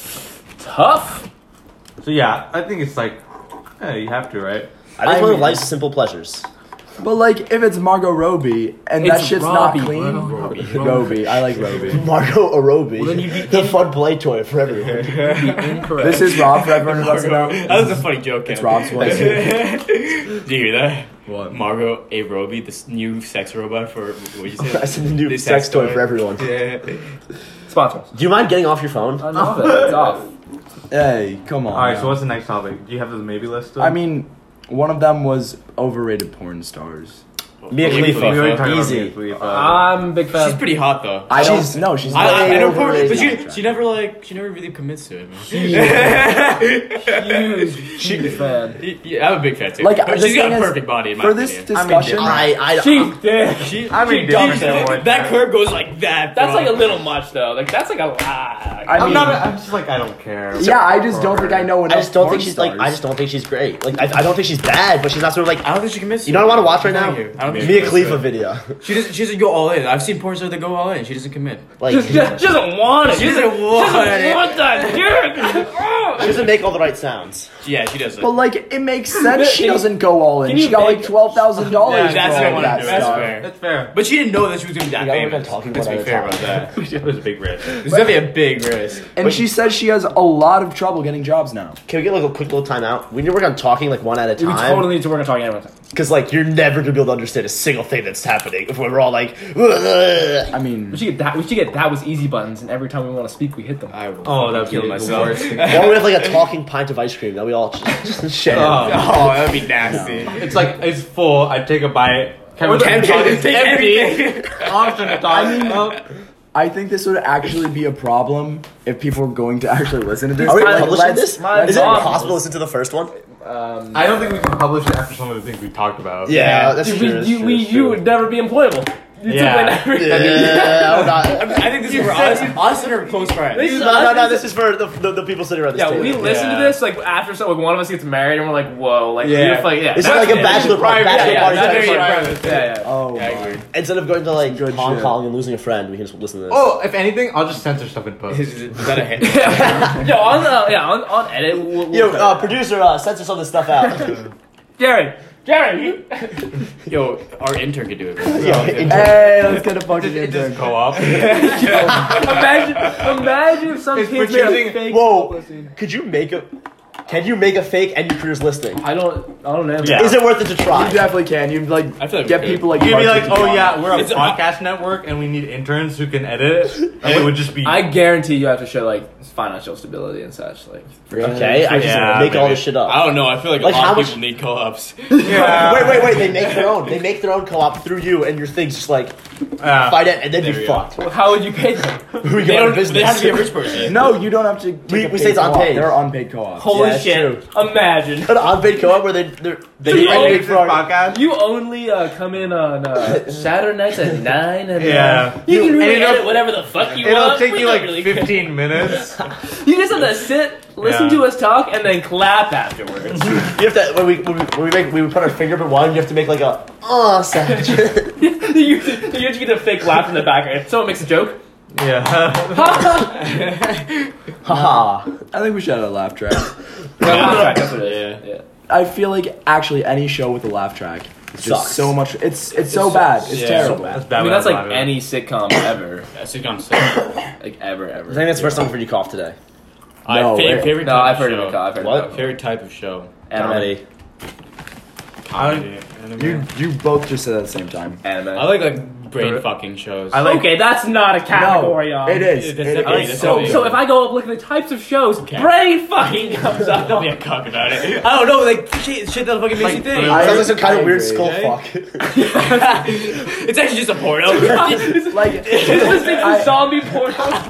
Tough. So yeah, I think it's like, yeah, you have to, right? I just I want mean- life's simple pleasures. But like, if it's Margot Robbie and that It's shit's Robbie, not clean, bro. Robbie. Robbie, I like Robbie. Margot Arobi, then you'd be the fun play toy for everyone. Incorrect. This is Rob for everyone who doesn't know. That was a funny joke. It's Kevin. Rob's voice. Do you hear that? What? Margot A. Robbie, this new sex robot for what you say? That's a new This sex toy for everyone. Yeah. Sponsors. Do you mind getting off your phone? I love it. It's off. Hey, come on. All right. now. So what's the next topic? Do you have the maybe list? Still? I mean, one of them was overrated porn stars. Mia we Khalifa, already talked about easy. Mia Khalifa. I'm a big fan. She's pretty hot though. I don't. She's- No, she's. I, I, way I know, porn, overrated. but she, Not she never like she never really commits to it. Man. huge, huge fan. Yeah, I'm a big fan too. Like, But the she's got thing a is, perfect body in my for this opinion. discussion. I, I, She thick. She, I mean, she different does- than what- that curve goes like that. That's bro. like a little much though. Like that's like a lot. I I'm mean, not. I'm just like I don't care. yeah, I just don't think I know enough. I just don't porn think she's like. stars. I just don't think she's great. Like I, I don't think she's bad, but she's not sort of like. I don't think she commits. You know what I want to watch right now? Thank you. I don't think she Mia commits to Khalifa it. video. She doesn't. She doesn't go all in. I've seen porn stars that go all in. She doesn't commit. Like Just, just, she doesn't want it. She doesn't want She doesn't it. want that dick. she doesn't make all the right sounds. Yeah, she does. But like, it makes sense. She Can you- doesn't go all in. can you She got like make- twelve thousand dollars. Yeah, that's for what I all wanna that do. That's stuff. fair. That's fair. But she didn't know that she was gonna be that You gotta famous. work on talking Let's one be at a fair time. about that. It was a big risk. It's definitely a big risk. And But she says she has a lot of trouble getting jobs now. Can we get like a quick little timeout? We need to work on talking like one at a We time. totally need to work on talking about it. Because like you're never gonna be able to understand a single thing that's happening if we're all like. "Ugh." I mean, We should get that. We should get that was easy buttons, and every time we want to speak, we hit them. I will Oh, that'd kill be the myself. worst. Or we have like a talking pint of ice cream that we all just share. Oh. Oh, that'd be nasty. It's like it's full. I take a bite. Or the- Kevin's Kevin talking take empty. everything. I'm trying to talk. I mean- oh. I think this would actually be a problem if people were going to actually listen to this. Are we My- publishing let's- this? my Is it mom- impossible to listen to the first one? Um, I don't think we can publish it after some of the things we talked about. Yeah, that's Dude, true. we, that's you, true, we, that's you true. would never be employable. You Yeah. took like Yeah, I'm not. I think this is for us, us and our close friends. This is No, no, us. no. This is for the, the, the people sitting around this Yeah, table. we listen Yeah. to this like after so like one of us gets married and we're like, whoa, like Yeah. we're like, yeah, It's that's- like a yeah, bachelor party. private, Bachelor yeah, party. yeah, that's type very of private. yeah, yeah. Oh Yeah, I my. agree. Instead of going to like Good Hong shit. Kong and losing a friend, we can just listen to this. Oh, if anything, I'll just censor stuff in post. Is, is that a hint? Yo, on the yeah on on edit. We'll, we'll Yo, uh, producer, uh, censor some of this stuff out. Jared, Jared, you. Yo, our intern could do it. Yo, Hey, let's get a fucking It intern. just co-op. imagine, imagine if some It's kids made a producing- fake. Whoa, could you make a? Can you make a fake and your career's listing? I don't, I don't know. Yeah. Is it worth it to try? You definitely can. You like I feel like we get could. people like. You'd be like, Carter to oh do yeah, it. we're a It's a- podcast network and we need interns who can edit it. And it would just be. I guarantee you have to show like financial stability and such. Like, Okay, I just Yeah, make all maybe. this shit up. I don't know. I feel like, Like, a lot how of much- people need co-ops. yeah. Wait, wait, wait! They make their own. They make their own co-op through you, and your thing's just like Yeah. fight it, and then There you we go. fucked. how would you pay them? We They, go out of don't, they have to be a business. rich person. No, you don't have to. Take We- a we paid say it's co-op. unpaid. There are unpaid co-ops. Holy Yeah, it's shit! Imagine An unpaid co-op where they they're, they You make own it this for our- podcast. you only uh, come in on uh, Saturday nights at nine, and Yeah. uh, you can And really it'll- edit whatever the fuck you It'll want. take We you don't like really care. fifteen minutes. You just have to sit, listen Yeah. to us talk, and then clap afterwards. You have to when we when we, when we make we put our finger up in one. You have to make like a oh savage. you, you have to get a fake laugh in the background. Someone makes a joke. Yeah. Haha. I think we should have a laugh track. That's what it is. Yeah. I feel like actually any show with a laugh track is just Sucks. so much. It's it's so bad. It's Yeah. terrible. That's bad. I mean, when that's like live. any sitcom ever. That's a concept. Like, ever, ever. I think that's the first time for you cough today. I No, favorite, wait. favorite No, type I've of heard of show. it. I've heard What? of it. Favorite type of show. Anime. Comedy. Comedy. Anime. You you both just said it at the same time. Anime. I like like brain fucking shows. I like. okay, that's not a category. um. it is. Yeah, It, that's definitely- it's that's so definitely- So if I go up looking at the types of shows, brain fucking comes up. Don't be a cock about it. I don't know, like shit, shit that fucking makes you think. I- Sounds like some kind I of weird agree. skull Okay. fuck. It's actually just a porno. like This is a I- zombie porno.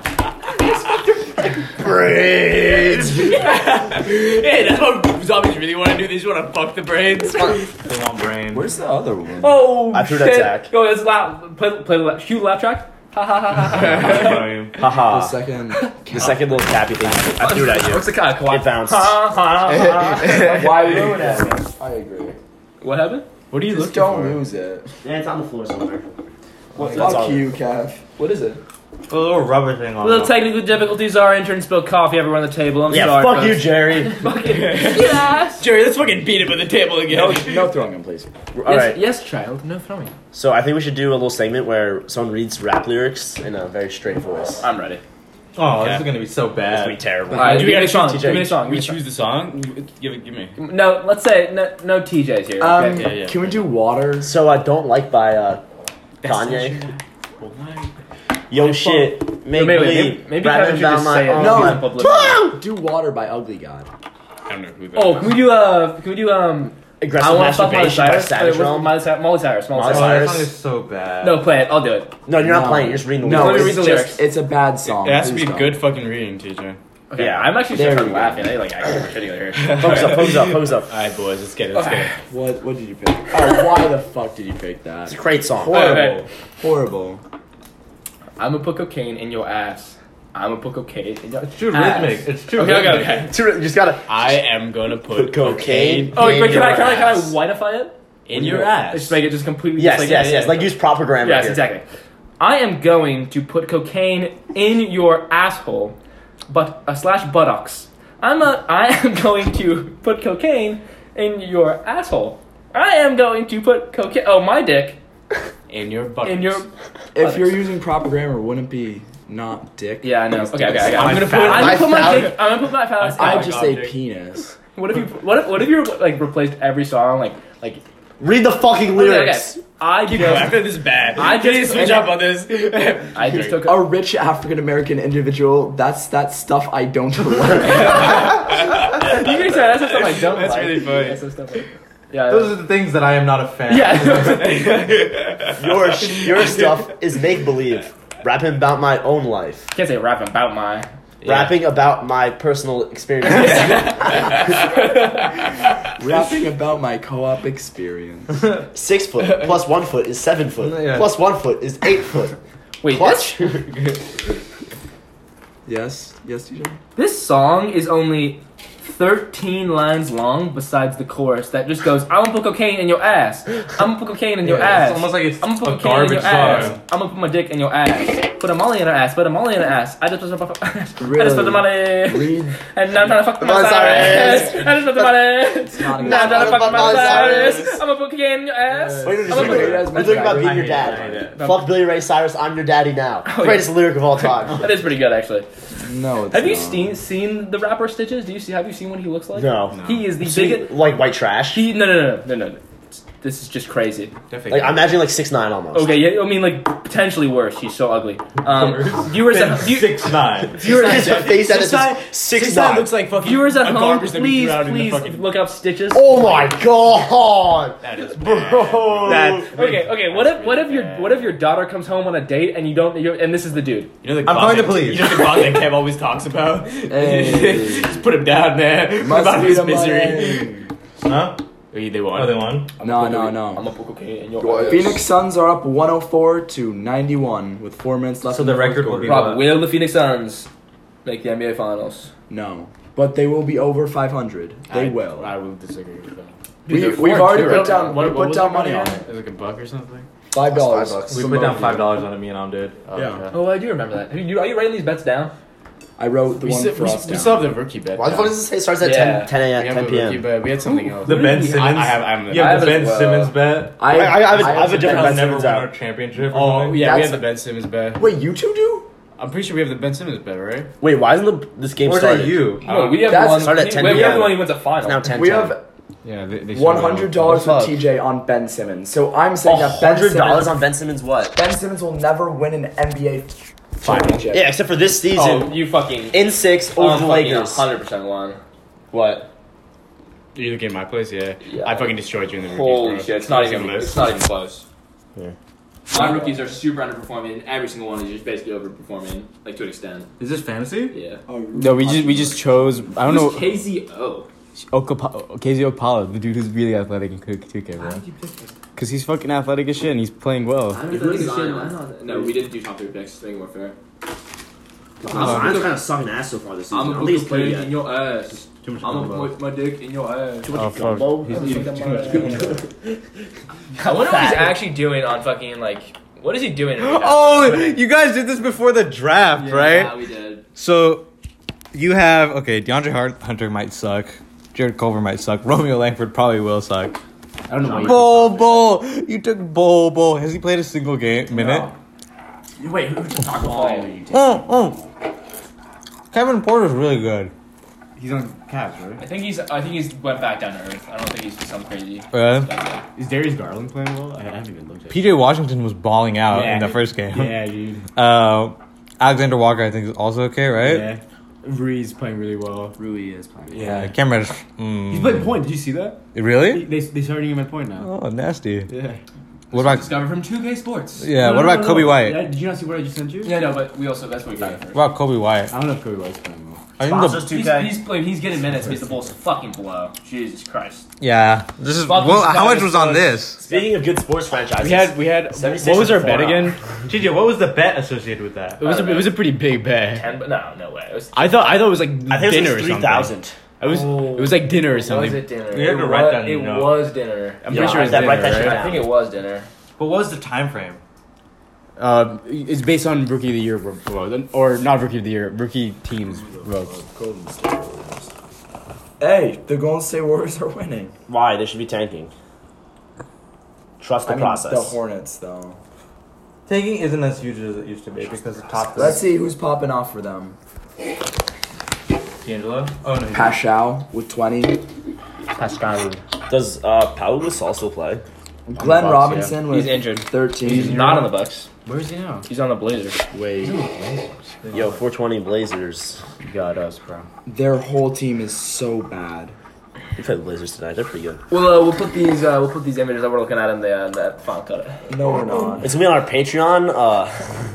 Brains. Hey, that's what zombies really want to do. They just want to fuck the brains. They want brain. Where's the other one? Oh, I threw shit. that Zach. Go, let's laugh. Play, play the la- shoot laugh track. Ha ha ha ha ha. The Haha. second. The second little tappy thing. I threw it at you. What's the kind of It bounced. Ha ha ha. Why ruin it? I agree. What happened? What are you Just don't lose it. Yeah, it's on the floor somewhere. Fuck That's all. you, Kev. What is it? A little rubber thing on. Little top. technical difficulties. Our intern spilled coffee everywhere on the table. I'm Yeah, sorry. fuck you, folks. Jerry. Yes. Jerry, let's fucking beat him on the table again. No, no throwing him, please. All yes, right. yes, child. No throwing. So I think we should do a little segment where someone reads rap lyrics in a very straight voice. I'm ready. Oh, Okay. this is gonna be so It's gonna be bad. terrible. All right, do give we me a gotta song. choose Give me a song. We Give me a choose the song. Give it. Give me. song. No, let's say no, no T Js here. Um, Okay. Yeah, yeah. Can we do water? So I don't like by uh, Kanye. Yo shit, make maybe- believe. maybe- maybe rapping Kevin should about just my say it. own No. life. Public. Do water by Ugly God. I don't know who that Oh, is. can we do uh? Can we do um? I Aggressive want to stop Miley masturbation by Cyrus. Savage Wait, Realm. Miley Cyrus. Molly Cyrus. Molly Miley Oh, Cyrus. that Cyrus. song is so bad. No, play it. I'll do it. No, you're not No. playing. You're just reading the No, Let me lyrics. read it's the just lyrics. it's a bad song. It has to Please be don't. good fucking reading, T J. Okay, Yeah. I'm actually There starting we go. laughing. I like actually shitting over here. Pose up, pose up, pose up. Alright, boys, let's get it. Let's get it. What what did you pick? Oh, why the fuck did you pick that? It's a great song. Horrible. Alright. Horrible. I'm gonna put cocaine in your ass. I'm gonna put cocaine in your It's too ass. rhythmic. It's too Okay, okay, rhythmic. okay. Too- You just gotta. I am gonna put, Put cocaine. cocaine. Oh, in wait, can I your can I can I ass. whiteify it? in your ass? Just make it just completely. Yes, just like, yes, yeah, yes. yeah. Like use proper grammar. Yes, here. exactly. I am going to put cocaine in your asshole, but uh, slash buttocks. I'm a. I am going to put cocaine in your asshole. I am going to put cocaine. Oh, my dick in your butt. in your. If you're using proper grammar, wouldn't it be not dick? Yeah, I know. Okay, okay, I got. I'm it. gonna put. I'm I gonna put my found- dick. I'm gonna put my phallus. I I Oh, just God, say Dick. penis. What if you? What if? What if you're like replaced every song like like? Read the fucking Okay, lyrics. okay. I Keep going. I just. feel this is bad. I Can you just- switch up on this. I just took. A rich African American individual. That's that's stuff I don't like. You can say that's the stuff I don't That's like. really funny. That's the stuff. I, yeah. Those are the things that I am not a fan. yeah. Your your stuff is make believe. Rapping about my own life. Can't say rapping about my. rapping about my personal experiences. Rapping about my co-op experience. Six foot plus one foot is seven foot. Yeah. Plus one foot is eight foot. Wait, Plus, this, Yes, yes, D J. this song is only thirteen lines long besides the chorus that just goes, I'm gonna put cocaine in your ass. I'm gonna put cocaine in your Yeah, ass. it's almost like it's I'm gonna put a cocaine in your garbage ass. song. I'm gonna put my dick in your ass. Put a molly in her ass. Put a molly in her ass. I just put some. I just put Really? the molly. Read. And now I'm trying to fuck my Miley Cyrus. Cyrus. I just put the molly. not Now I'm trying to fuck my Miley Cyrus. Cyrus. I'm gonna put cocaine in your ass. Wait, we're I'm just gonna talking put- about, we're talking about being I your hate it, I dad. hate it. Fuck Billy Ray Cyrus, I'm your daddy now. Oh, yeah. Greatest lyric of all time. That is pretty good, actually. No, it's Have you not. seen seen the rapper Stitches? Do you see? Have you seen what he looks like? No. He is the See, biggest. like white trash. He no no no no no no. This is just crazy. Definitely. Like, I imagine like six nine almost. Okay, yeah, I mean like potentially worse. He's so ugly. Um, viewers Been at view, six nine. viewers His at, face at Six nine- is six Six nine nine. looks like fucking viewers at a home, garbage that we please threw out in the please fucking- look up Stitches. Oh my god! That is Bro. That- Okay, okay. What if what if your what if your daughter comes home on a date and you don't you're, and this is the dude? You know the I'm God going to that- please. You know the God that Kev always talks about. Hey. Just put him down there. Put him Must out of be his the misery. money. Huh? They they won. Oh, they won? No, no, I'm no. gonna put cocaine in your ass. Phoenix Suns are up one oh four to ninety-one with four minutes left. So in the fourth record will quarter. be Rob, will the Phoenix Suns make the N B A Finals? No, but they will be over five hundred. They I, will. I will disagree with that. we, they're we've four already two. put down. What- we what put was down the money on It it. was like a buck or something. Five dollars. Five bucks. We put down five dollars on it, me and Om did. Oh, Yeah. okay. Oh, I do remember that. Are you, are you writing these bets down? I wrote the We, one still, for we, us we down. still have the rookie bet. Why the fuck does it say it starts at Yeah. ten, ten we a.m. have ten a rookie p.m. bet. We had something else. The Ben I- Simmons. I have. I have. You I have have the it Ben as well. Simmons bet. I, I, I have a, I have a I different I've Ben never Simmons won out. our championship. or Oh something. yeah, we That's- have the Ben Simmons bet. Wait, you two do? I'm pretty sure we have the Ben Simmons bet, right? Wait, why isn't the, this game Or is started? that you? No, we have That's- one. Start at we- ten we have p.m. the one who wins a final. It's now ten. We have Yeah, they, they one hundred dollars What with the fuck? T J on Ben Simmons. So I'm saying A that Ben hundred dollars Simmons, on Ben Simmons. What? Ben Simmons will never win an N B A championship. Yeah, except for this Oh, season. you fucking. In six over the Lakers. Hundred percent won. What? You looking at my place? Yeah. Yeah. I fucking destroyed you in the rookies, Holy bro. shit! It's not It's even. on this. It's not even close. Yeah. My rookies are super underperforming, and every single one is just basically overperforming, like to an extent. Is this fantasy? Yeah. No, we just we just chose. I don't know. K Z O. Okapa- K Z Okpala, the dude who's really athletic and cook two K, bro. Because he's fucking athletic as shit and he's playing well. No, we didn't do top three picks. I think we're fair. I'm kind of sucking ass so far this season. I'm I gonna don't think he's put played cocaine in yet. your ass. Too much I'm gonna gumbo. put my dick in your ass. Too much Oh, fuck. gumbo. He's eating too much gumbo. I wonder what he's actually doing on fucking like. What is he doing? Oh, you guys did this before the draft, Yeah, right? we did. So you have okay, DeAndre Hart- Hunter might suck. Jared Culver might suck. Romeo Langford probably will suck. I don't know why. Bull, bull. You took Bull, bull. Has he played a single game minute? Wait, who did Taco Fall? Oh, oh. Kevin Porter's really good. He's on Cavs, right? I think he's. I think he's went back down to earth. I don't think he's some crazy. Really? Is Darius Garland playing well? I haven't even looked at P J Washington was balling out Yeah. in the first game. Yeah, dude. Uh, Alexander Walker, I think, is also okay, right? Yeah. Rui's playing really well. Rui is playing. Yeah. Cam Reddish. Mm. He's playing point. Did you see that? Really? They they starting him at point now. Oh, nasty. Yeah. What about Discovered from two K Sports. yeah? What about Kobe White? Yeah, did you not see what I just sent you? Yeah, no, but we also that's what we found first. What about Kobe White? I don't know if Kobe White's playing well. I think the, Sponsors two He's, K. he's, playing, he's getting minutes because the Bulls fucking blow. Jesus Christ. yeah. This is Fuck well, these how much guys. was on this? Speaking of good sports franchises, We had we had. seventy-six What was our and bet four again? G J, what was the bet associated with that? It was a, it was a pretty big bet. Ten, but no, no way. It was. I thought I thought it was like I think dinner it or was something. three thousand. It was it was like dinner or Was something. it dinner? You have to It write was- that in It your note. was dinner. I'm Yeah, pretty sure it's that- dinner, write that shit right? down. I think it was dinner. But what was the time frame? Uh, it's based on rookie of the year vote, or not rookie of the year, rookie teams votes. Hey, the Golden State Warriors are winning. Why? They should be tanking. Trust the I mean, process. the Hornets though. Taking isn't as huge as it used to be because the top. Let's see who's popping off for them. D'Angelo. Oh no. Pashao with twenty. Pascal. Does uh, Paul Gasol still play? Glenn Bucks, Robinson with He's injured. thirteen. He's not on the Bucks. Where is he now? He's on the Blazers. Wait, Yo, four twenty Blazers. you got us, bro. Their whole team is so bad. We played the Blazers tonight. They're pretty good. We'll uh, we'll put these uh, we'll put these images that we're looking at in the uh, that font cut. No, we're not. It's gonna be on our Patreon. Uh,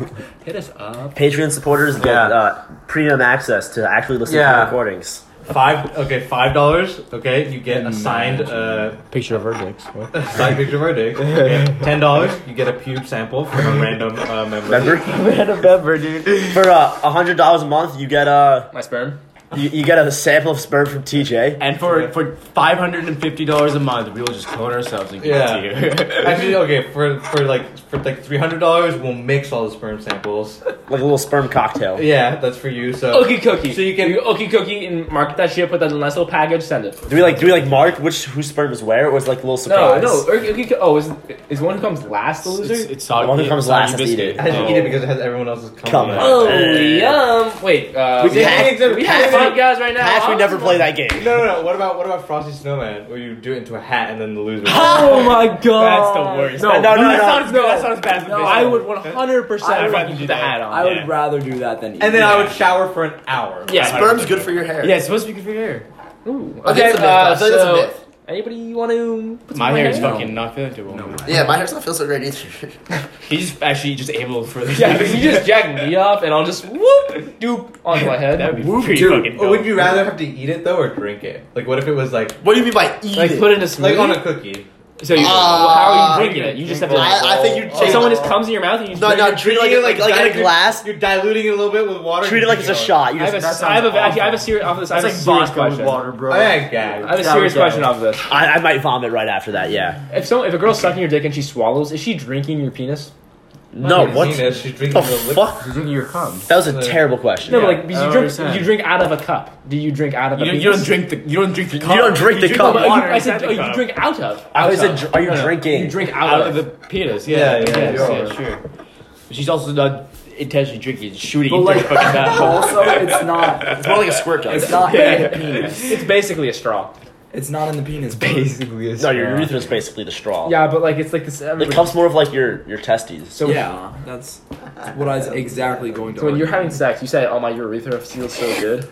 Hit us up. Patreon supporters get Yeah. uh, premium access to actually listen Yeah. to the recordings. Five. Okay, five dollars. Okay, you get a signed uh, Picture of our dicks. What? signed picture of our dick. Okay. Ten dollars, you get a pube sample from a random uh, member. Remember? had a member, dude. For uh, a hundred dollars a month, you get a My sperm. you, you get a sample of sperm from T J. And for for five hundred and fifty dollars a month, we will just clone ourselves and give Yeah. it to you. Actually, okay, for for like for like three hundred dollars, we'll mix all the sperm samples. Like a little sperm cocktail. Yeah, that's for you. So Okie cookie. So you can- Okie cookie and market that shit. Put that in a nice little package. Send it. Do we like do we like mark which whose sperm is where? Or was it like a little No, surprise? no. Okie, okie, co- oh, is is one who comes last the loser? It's, it's The one who comes last has to eat it it. has to eat it because it has everyone else's cum. Cum. in it. Oh, Uh, yum. Wait, uh, We we, can- have, we have Patch- five guys right now. Patch, we huh? never play that game. No, no, no. What about what about Frosty Snowman, where you do it into a hat and then the loser? Oh my god. That's the worst. No, That- no, no, that's no. not as good. That's not as bad as the No, base I one. would one hundred I percent would fucking do the hat on. I would Yeah. rather do that than eat. And then I would shower for an hour. Yeah. Sperm's good for your hair. Yeah, it's supposed to be good for your hair. Ooh. I think Okay, it's a myth. uh, I feel like it's a so myth. anybody want to put some My on hair is hair? fucking not feeling too well. Yeah, my hair's not feel so great either. He's actually just able for the. Yeah, but you just jack me off and I'll just whoop doop onto my head. That would be Whoop, pretty dude. fucking Or dope. would you rather have to eat it though, or drink it? Like, what if it was like What do you mean by eat Like it? put it in a smoothie. like on a cookie? So you, Uh, Well, how are you drinking it? You just have to. I- I think you If take- someone just comes in your mouth and you just No, drink no, it. treat it like, Treat it like, like like in a diluted- glass. You're diluting it a little bit with water. Treat it like it's a shot. You I have a, just, I have a, actually, I have a serious off this. I have a serious question. bro. I had gag. I have a Yeah, serious we question get it. off this. I, I might vomit right after that. Yeah. If so, if a girl's sucking your dick and she swallows, is she drinking your penis? No. She's What? seen it, She's drinking The the liquid. fuck? You're drinking your cum. That was a Yeah. terrible question. No, Yeah. but like because I you don't drink, understand. you drink out of a cup. Do you drink out of a You, penis? you don't drink the. You don't drink the. You don't drink the you cup. No, but the you, water I said inside oh, the you cup. drink out of. I was Out a, of. dr- are you No, no, drinking? You drink out, out of. of the penis. Yeah, Yeah, yeah, yes, you are. yeah, sure. But she's also not intentionally drinking; it's shooting But into like, her fucking mouth. also, it's not. It's more like a squirt gun. It's not in the penis. It's basically a straw. It's not in the penis. Basically, No, your urethra is basically the straw. Yeah, but like it's like this. The everybody- cup's more of like your your testes. So Yeah, that's what I was exactly going to. So when you're argue. having sex, you say, "Oh, my urethra feels so good."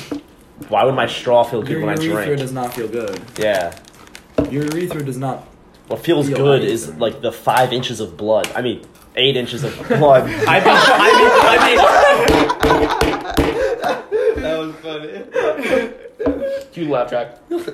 Why would my straw feel good your when I urethra drink? does not feel good. Yeah. Your urethra does not. What feels Feel good anything. is like the five inches of blood. I mean, eight inches of blood. I mean, I mean, I mean. That was funny. Cue laugh track.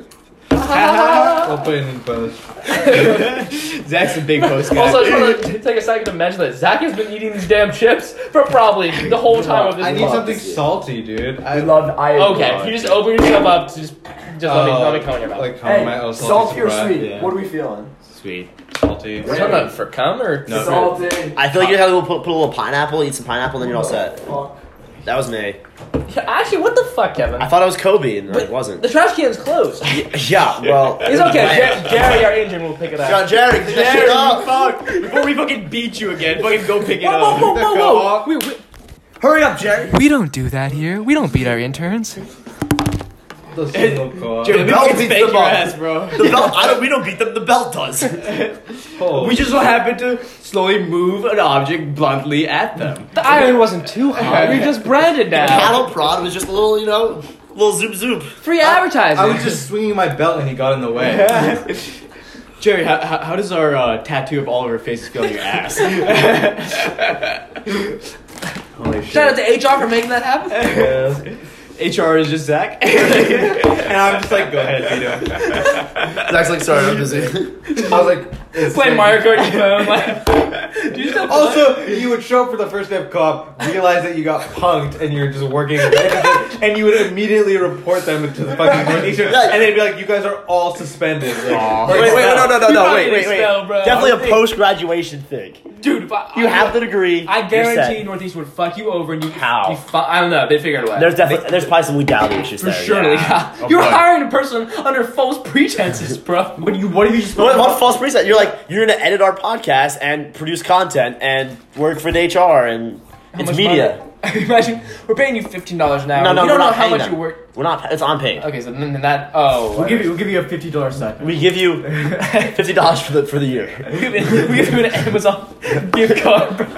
We'll put it in post. Zach's a big post guy. Also, I just want to take a second to mention that Zach has been eating these damn chips for probably the whole time of this. I need vlog. something salty, dude. I I love. I Okay, if you just open yourself up, to just just let me let me come in your mouth. Like, Hey, comment, oh, salty or surprise, sweet? yeah. What are we feeling? Sweet. Salty. We're talking about for cum or No. Salty. I feel like you have to put, put a little pineapple, eat some pineapple, then you're all set. Fuck. That was me. Actually, what the fuck, Kevin? I thought it was Kobe, and it wasn't. The trash can's closed. Yeah, well. It's okay. Jer- Jerry, our engine, will pick it up. John Jerry, clean that shit up. fuck! Before we fucking beat you again, fucking go pick it Whoa, whoa, up. whoa, whoa, whoa! We, we, Hurry up, Jerry. We don't do that here. We don't beat our interns. The single co-op. Dude, The we belt can beats spank the your ball. ass, bro. The belt, I don't, we don't beat them, the belt does. Oh, We just so happen to slowly move an object bluntly at them. the iron wasn't too hot. You're just branded now. Cattle prod was just a little, you know, little zoop zoop. Free advertising. I was just swinging my belt and he got in the way. Jerry, how, how, how does our uh, tattoo of all of our faces feel on your ass? Holy shit. Shout out to H R for making that happen. H R is just Zach. And I'm just like, go ahead, Vito. Zach's like, sorry, I'm busy. I was like, it's Playing like- Mario Kart on your phone. Like, do you still play? Also, you would show up for the first day of co-op, realize that you got punked, and you're just working, and you would immediately report them to the fucking Northeastern, and they'd be like, "You guys are all suspended." Like, Aw. Wait, wait, no, no, no, You no, probably wait, wait, wait. expelled, bro. Definitely a Hey, post-graduation thing. dude. If I, You have the degree. I you're guarantee set. Northeast would fuck you over and you. How? You fu- I don't know. They figure it out. There's definitely, there's probably some legality issues for there. sure. yeah. Yeah. Oh, You're boy. hiring a person under false pretenses, bro. What do you? What are you just? What, what false preset? You're like, you're gonna edit our podcast and produce content and work for the H R and How it's much media. money? Imagine we're paying you fifteen dollars an hour. No, no, we we're don't know not how paying much them. you work. We're not. It's unpaid. Okay, so then that. Oh, We'll give you. We'll give you a fifty dollars stipend. We give you fifty dollars for the for the year. We give you, we give you an Amazon gift card, bro.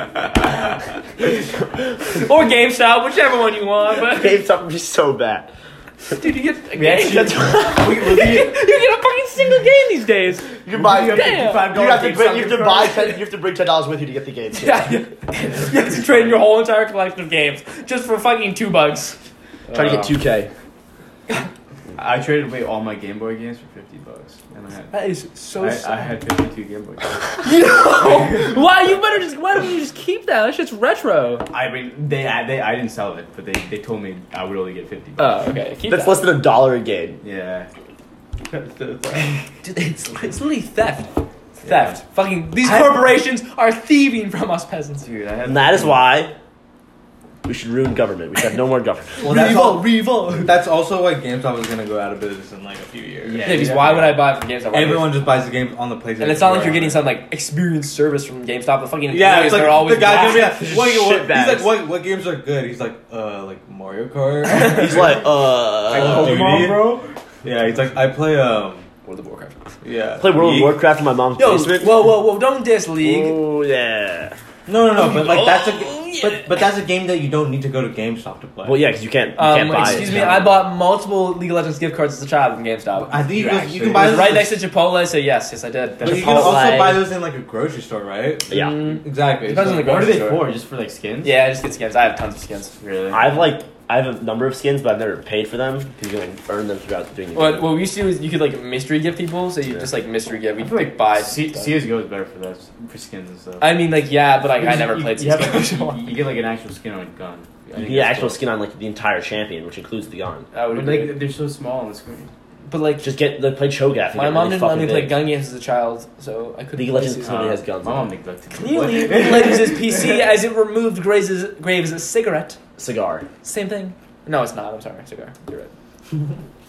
or GameStop, whichever one you want. But GameStop would be so bad. dude, you get a We actually- game. we- we'll give you- you get a fucking single game these days. You can buy. You have Damn. fifty-five You have to GameStop bring. You have to gift buy. cards. ten, you have to bring ten dollars with you to get the games. Yeah, you have to trade your whole entire collection of games just for fucking two bucks. Trying to get two K. I traded away all my Game Boy games for fifty bucks, and I had That is so I, sad. I had fifty-two Game Boy games. Why you better just? Why don't you just keep that? That shit's retro. I mean, they, I- they I didn't sell it, but they, they told me I would only get fifty bucks. Oh, okay. Keep That's that. less than a dollar a game. Yeah. Dude, it's, it's literally theft. Theft. Fucking these corporations are thieving from us peasants. Dude, I had. And that is why we should ruin government. We should have no more government. Well, that's, all, revolt. that's also why GameStop is gonna go out of business in like a few years. Yeah. Yeah, because why would I buy it from GameStop? Why Everyone just buys the games on the PlayStation. and it's not like you're Store. getting some like experience service from GameStop. The fucking Yeah, employees, it's like they're always the guy's gonna be black. like, what, what, shitbags. he's like, what, what games are good? He's like, uh, like Mario Kart. He's like, uh, Pokemon, bro. Yeah, he's like, I play um, World of Warcraft. yeah. play World of League. Warcraft in my mom's Yo, basement. whoa, whoa, whoa! Don't diss League. Oh yeah. No, no, no, but like that's a, Oh, yeah. but but that's a game that you don't need to go to GameStop to play. Well, yeah, because you can't. You Um, can't buy excuse it. me, I bought multiple League of Legends gift cards as a child from GameStop. I think you, can, you actually- can It buy was those right in- next to Chipotle, so yes, yes, I did. But you can also Chipotle. buy those in like a grocery store, right? Yeah. Mm, Exactly. Depends So- on the What are they Grocery store. for? Just for like skins? yeah, I just get skins. I have tons of skins. Really? I've like I have a number of skins, but I've never paid for them because you can earn them throughout doing the What game. what we used to do is you could like mystery gift people, so you just like mystery gift. We I could feel like like buy. C- stuff. CS:GO is better for that, for skins and stuff. I mean, like yeah, but like I Because never you- played you, have, CS:GO. you, you get like an actual skin on a gun. I You think get an that's actual cool. skin on like the entire champion, which includes the gun. That would But be like they're so small on the screen. But like, Just get like play Cho'Gath. and my get mom really didn't let me fucking play big. gun games as a child, so I couldn't. League of play Legends CS:GO. clearly has guns. My in mom it. neglected me. Clearly, League of Legends is P C as it removed Graves' Graves' a cigarette. Cigar. Same thing. No, it's not. I'm sorry, cigar. You're right.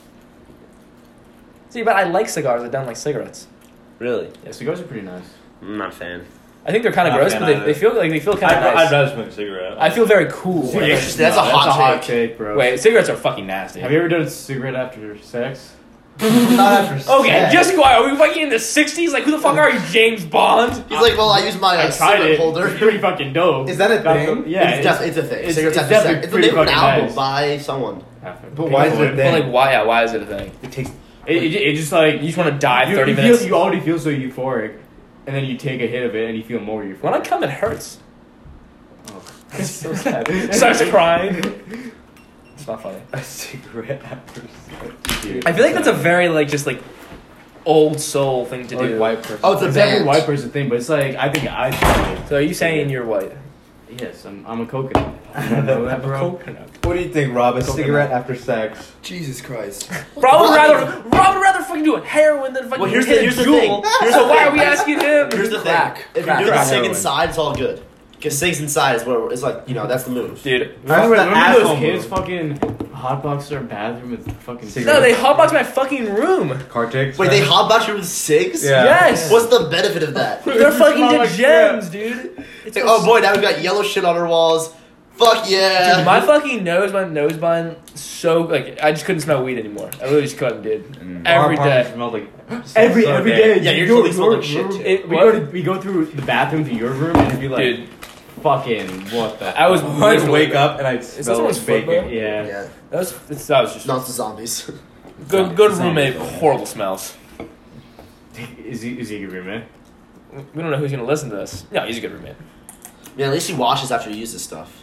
See, but I like cigars. I don't like cigarettes. Really? Yeah, cigars are pretty nice. I'm not a fan. I think they're kind of Not gross, fan but they, either. they feel like they feel kind I'd, of nice. I'd rather smoke a cigarette. I feel very cool. Interesting. That's a No, hot that's a hot take. take, bro. Wait, cigarettes are fucking nasty. Have you ever done a cigarette after sex? Not after Okay, sex. just go. Are we fucking in the sixties? Like, who the fuck are you, James Bond? He's like, well, I use my uh, I tried cigarette it. holder. It's pretty fucking dope. Is that a Got thing? the- yeah, it's, def- it's a thing. it's- Cigarettes it's after sex. definitely It's the name of an pretty album fucking by someone. But why is it a But thing? like, why? Yeah, why is it a thing? It takes. It, it, it just like You just want to die you, thirty you minutes. Feel, you already feel so euphoric, and then you take a hit of it, and you feel more euphoric. When I come, it hurts. Oh. It's so sad. Starts crying. It's not funny. A cigarette after sex. Dude, I feel like that's a very like just like old soul thing to Or like do. white person. Oh, it's a It's definitely a band. white person thing, but it's like I think I tried it. So are you saying you're white? Yes, I'm, I'm a coconut. You don't know that, bro? Coconut. What do you think, Rob? A Coconut. cigarette after sex? Jesus Christ. Rob would Why? rather Rob would rather fucking do a heroin than fucking Well, here's hit the- a here's the jewel. thing. Here's so the why thing. are we asking him? Here's the Crack. thing. If Crack. you're doing Crack sig heroin. inside, it's all good. Because cigs inside is where it's like, you know, that's the move. Dude. Remember, the remember asshole those kids move. fucking hotboxed our bathroom with fucking No, they hotboxed my fucking room. Cartix? Wait, they hotbox you with cigs? Yeah. Yes. What's the benefit of that? They're fucking Smell like gems, dude. It's like, oh boy, now we've got yellow shit on our walls. Fuck yeah. Dude, my fucking nose, my nose bun, so like I just couldn't smell weed anymore. I really just couldn't, dude. Every Our apartment day. smelled like Every so every bad. day. Yeah, you you're go- totally smelling your shit, room- too. it- we What? go to we go through the bathroom to your room and it'd be like, Dude, fucking what the? I was I'd literally- wake up and I'd that smell someone's like foot, bacon. bro? Yeah. Yeah. that was it's, that was just No, it's the zombies. good. Good Zombies. roommate, horrible smells. Is he is he a good roommate? We don't know who's gonna listen to this. No, he's a good roommate. Man, at least he washes after he uses stuff.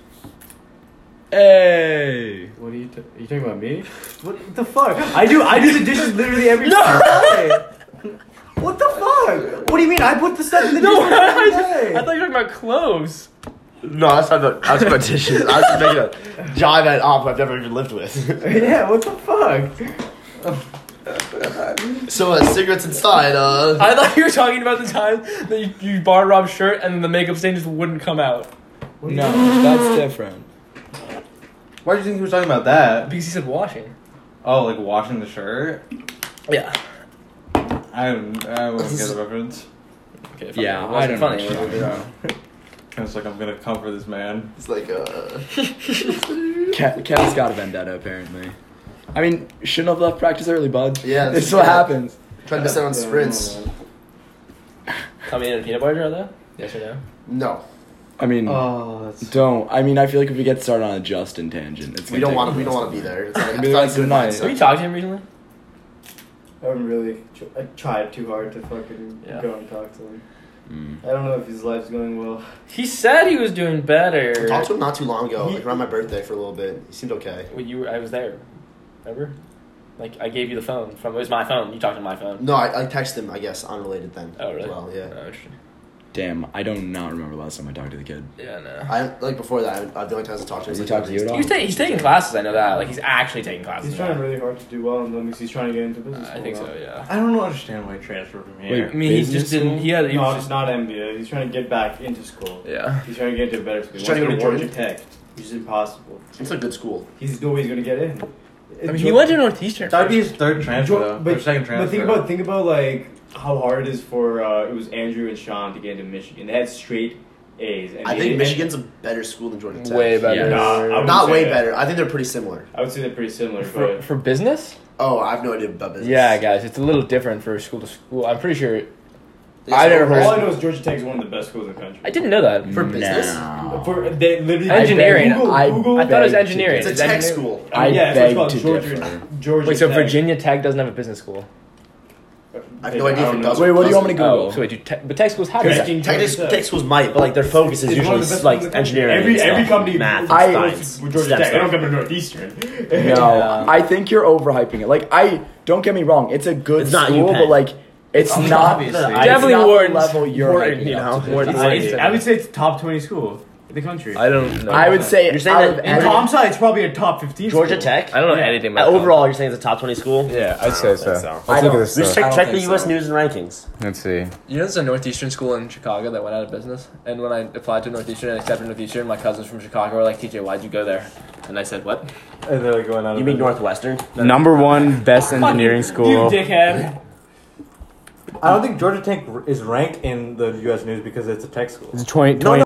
Hey, what are you? T- are you talking about me? What the fuck? I do I do the dishes literally every No! day. What the fuck? What do you mean? I put the stuff in the No, dishes I, every just, day. I thought you were talking about clothes. No, that's not the. That's about dishes. I was just making a jive at op I've never even lived with. Yeah, what the fuck? So, uh, cigarettes inside, uh. I thought you were talking about the time that you, you borrowed Rob's shirt and the makeup stain just wouldn't come out No, that's different. Why do you think he was talking about that? because he said washing. Oh, like washing the shirt? Yeah. I don't. I don't get the reference. Okay. Funny. Yeah, It wasn't I don't funny. know what you're It was- I was like, I'm gonna come for this man. It's like, uh. Ke- Kevin's got a vendetta, apparently. I mean, shouldn't have left practice early, bud. Yeah, This that's is what true. happens. Trying to miss out on sprints. Coming in a peanut butter jar though? Yes or no? No. I mean, Oh, that's. don't. I mean, I feel like if we get started on a Justin tangent, it's We gonna don't take want to. the We don't rest want to of be the- there. It's like, Maybe it's not that's a good nice. Have mindset. you talked to him recently? I haven't really. Tr- I tried too hard to fucking Yeah. go and talk to him. Mm. I don't know if his life's going well. He said he was doing I better. talked to him not too long ago, He- like around my birthday for a little bit. He seemed okay. Well, you, were- I was there. Remember? Like I gave you the phone from. It was my phone. You talked to my phone. No, I, I texted him, I guess, unrelated then. Oh really? As well, yeah. Oh, interesting. Damn, I do not remember last time I talked to the kid. Yeah, no. I like before that. I, I the only times I talked to him. Has he was, talked to you at all? He's, ta- he's taking classes. I know that. Like he's actually taking classes. He's now. trying really hard to do well in them because he's trying to get into business. I think school so. now. Yeah. I don't understand why he transferred from here. I mean, he Business just didn't. He had. He No, was it's just. not M B A. He's trying to get back into school. Yeah. He's trying to get into a better school. He He's wants trying to to go go to to Georgia Tech, which is impossible. It's a good school. He's no way he's gonna get in. I mean, he went to Northeastern. That would be his third transfer, Geor- though. but, or second transfer. but think about think about like how hard it is for uh, it was Andrew and Sean to get into Michigan. They had straight A's. And I they- think and- Michigan's a better school than Georgia Tech. Way better. Yeah. Nah, I wouldn't Not say way that. better. I think they're pretty similar. I would say they're pretty similar, For, but for business? Oh, I have no idea about business. Yeah, guys, it's a little different for school to school. I'm pretty sure. Yes, I never overall- all I know is Georgia Tech is one of the best schools in the country. I didn't know that. For business? No. For they literally Engineering. Google, I- Google, I thought it was beg to engineering. It's a Is tech engineering- school. I I mean, yeah, beg it's what's to called Georgia, differ. Georgia Wait, so Tech. Virginia Tech doesn't have a business school? I have no idea if don't it know. does. Wait, what do you want me to Oh, Google? so wait, do tech, but tech schools have Because that. Georgia Tech, Tech. tech schools might, but like their focus is It's one usually of the best like schools in the country. engineering. Every and every stuff, company math, I- science, with Georgia STEM Tech. They don't stuff. come to Northeastern. No, Yeah. I think you're overhyping it. Like, I don't get me wrong, it's a good It's not school, UPenn. but like, it's not obviously. it's Definitely not the Wharton's- level you're Wharton, hyping you it know, up to. Wharton's It's- Wharton. I would say it's top twenty school in the country. I don't know. I would say You're saying out that of in And every- Tom side, it's probably a top fifteen. Georgia school. Tech. I don't know Yeah. anything Uh, about overall, you're saying it's a top twenty school. Yeah, I'd say so. think so. Let's I look don't- at this We just stuff. check, don't check the think U S so. News and rankings. Let's see. You know, there's a Northeastern school in Chicago that went out of business. And when I applied to Northeastern and accepted Northeastern, my cousins from Chicago were like, T J, why'd you go there? And I said, what? And they're like going on. You mean Northwestern? Number one best engineering school. You dickhead. I don't think Georgia Tech is ranked in the U S News because it's a tech school. It's twenty, No,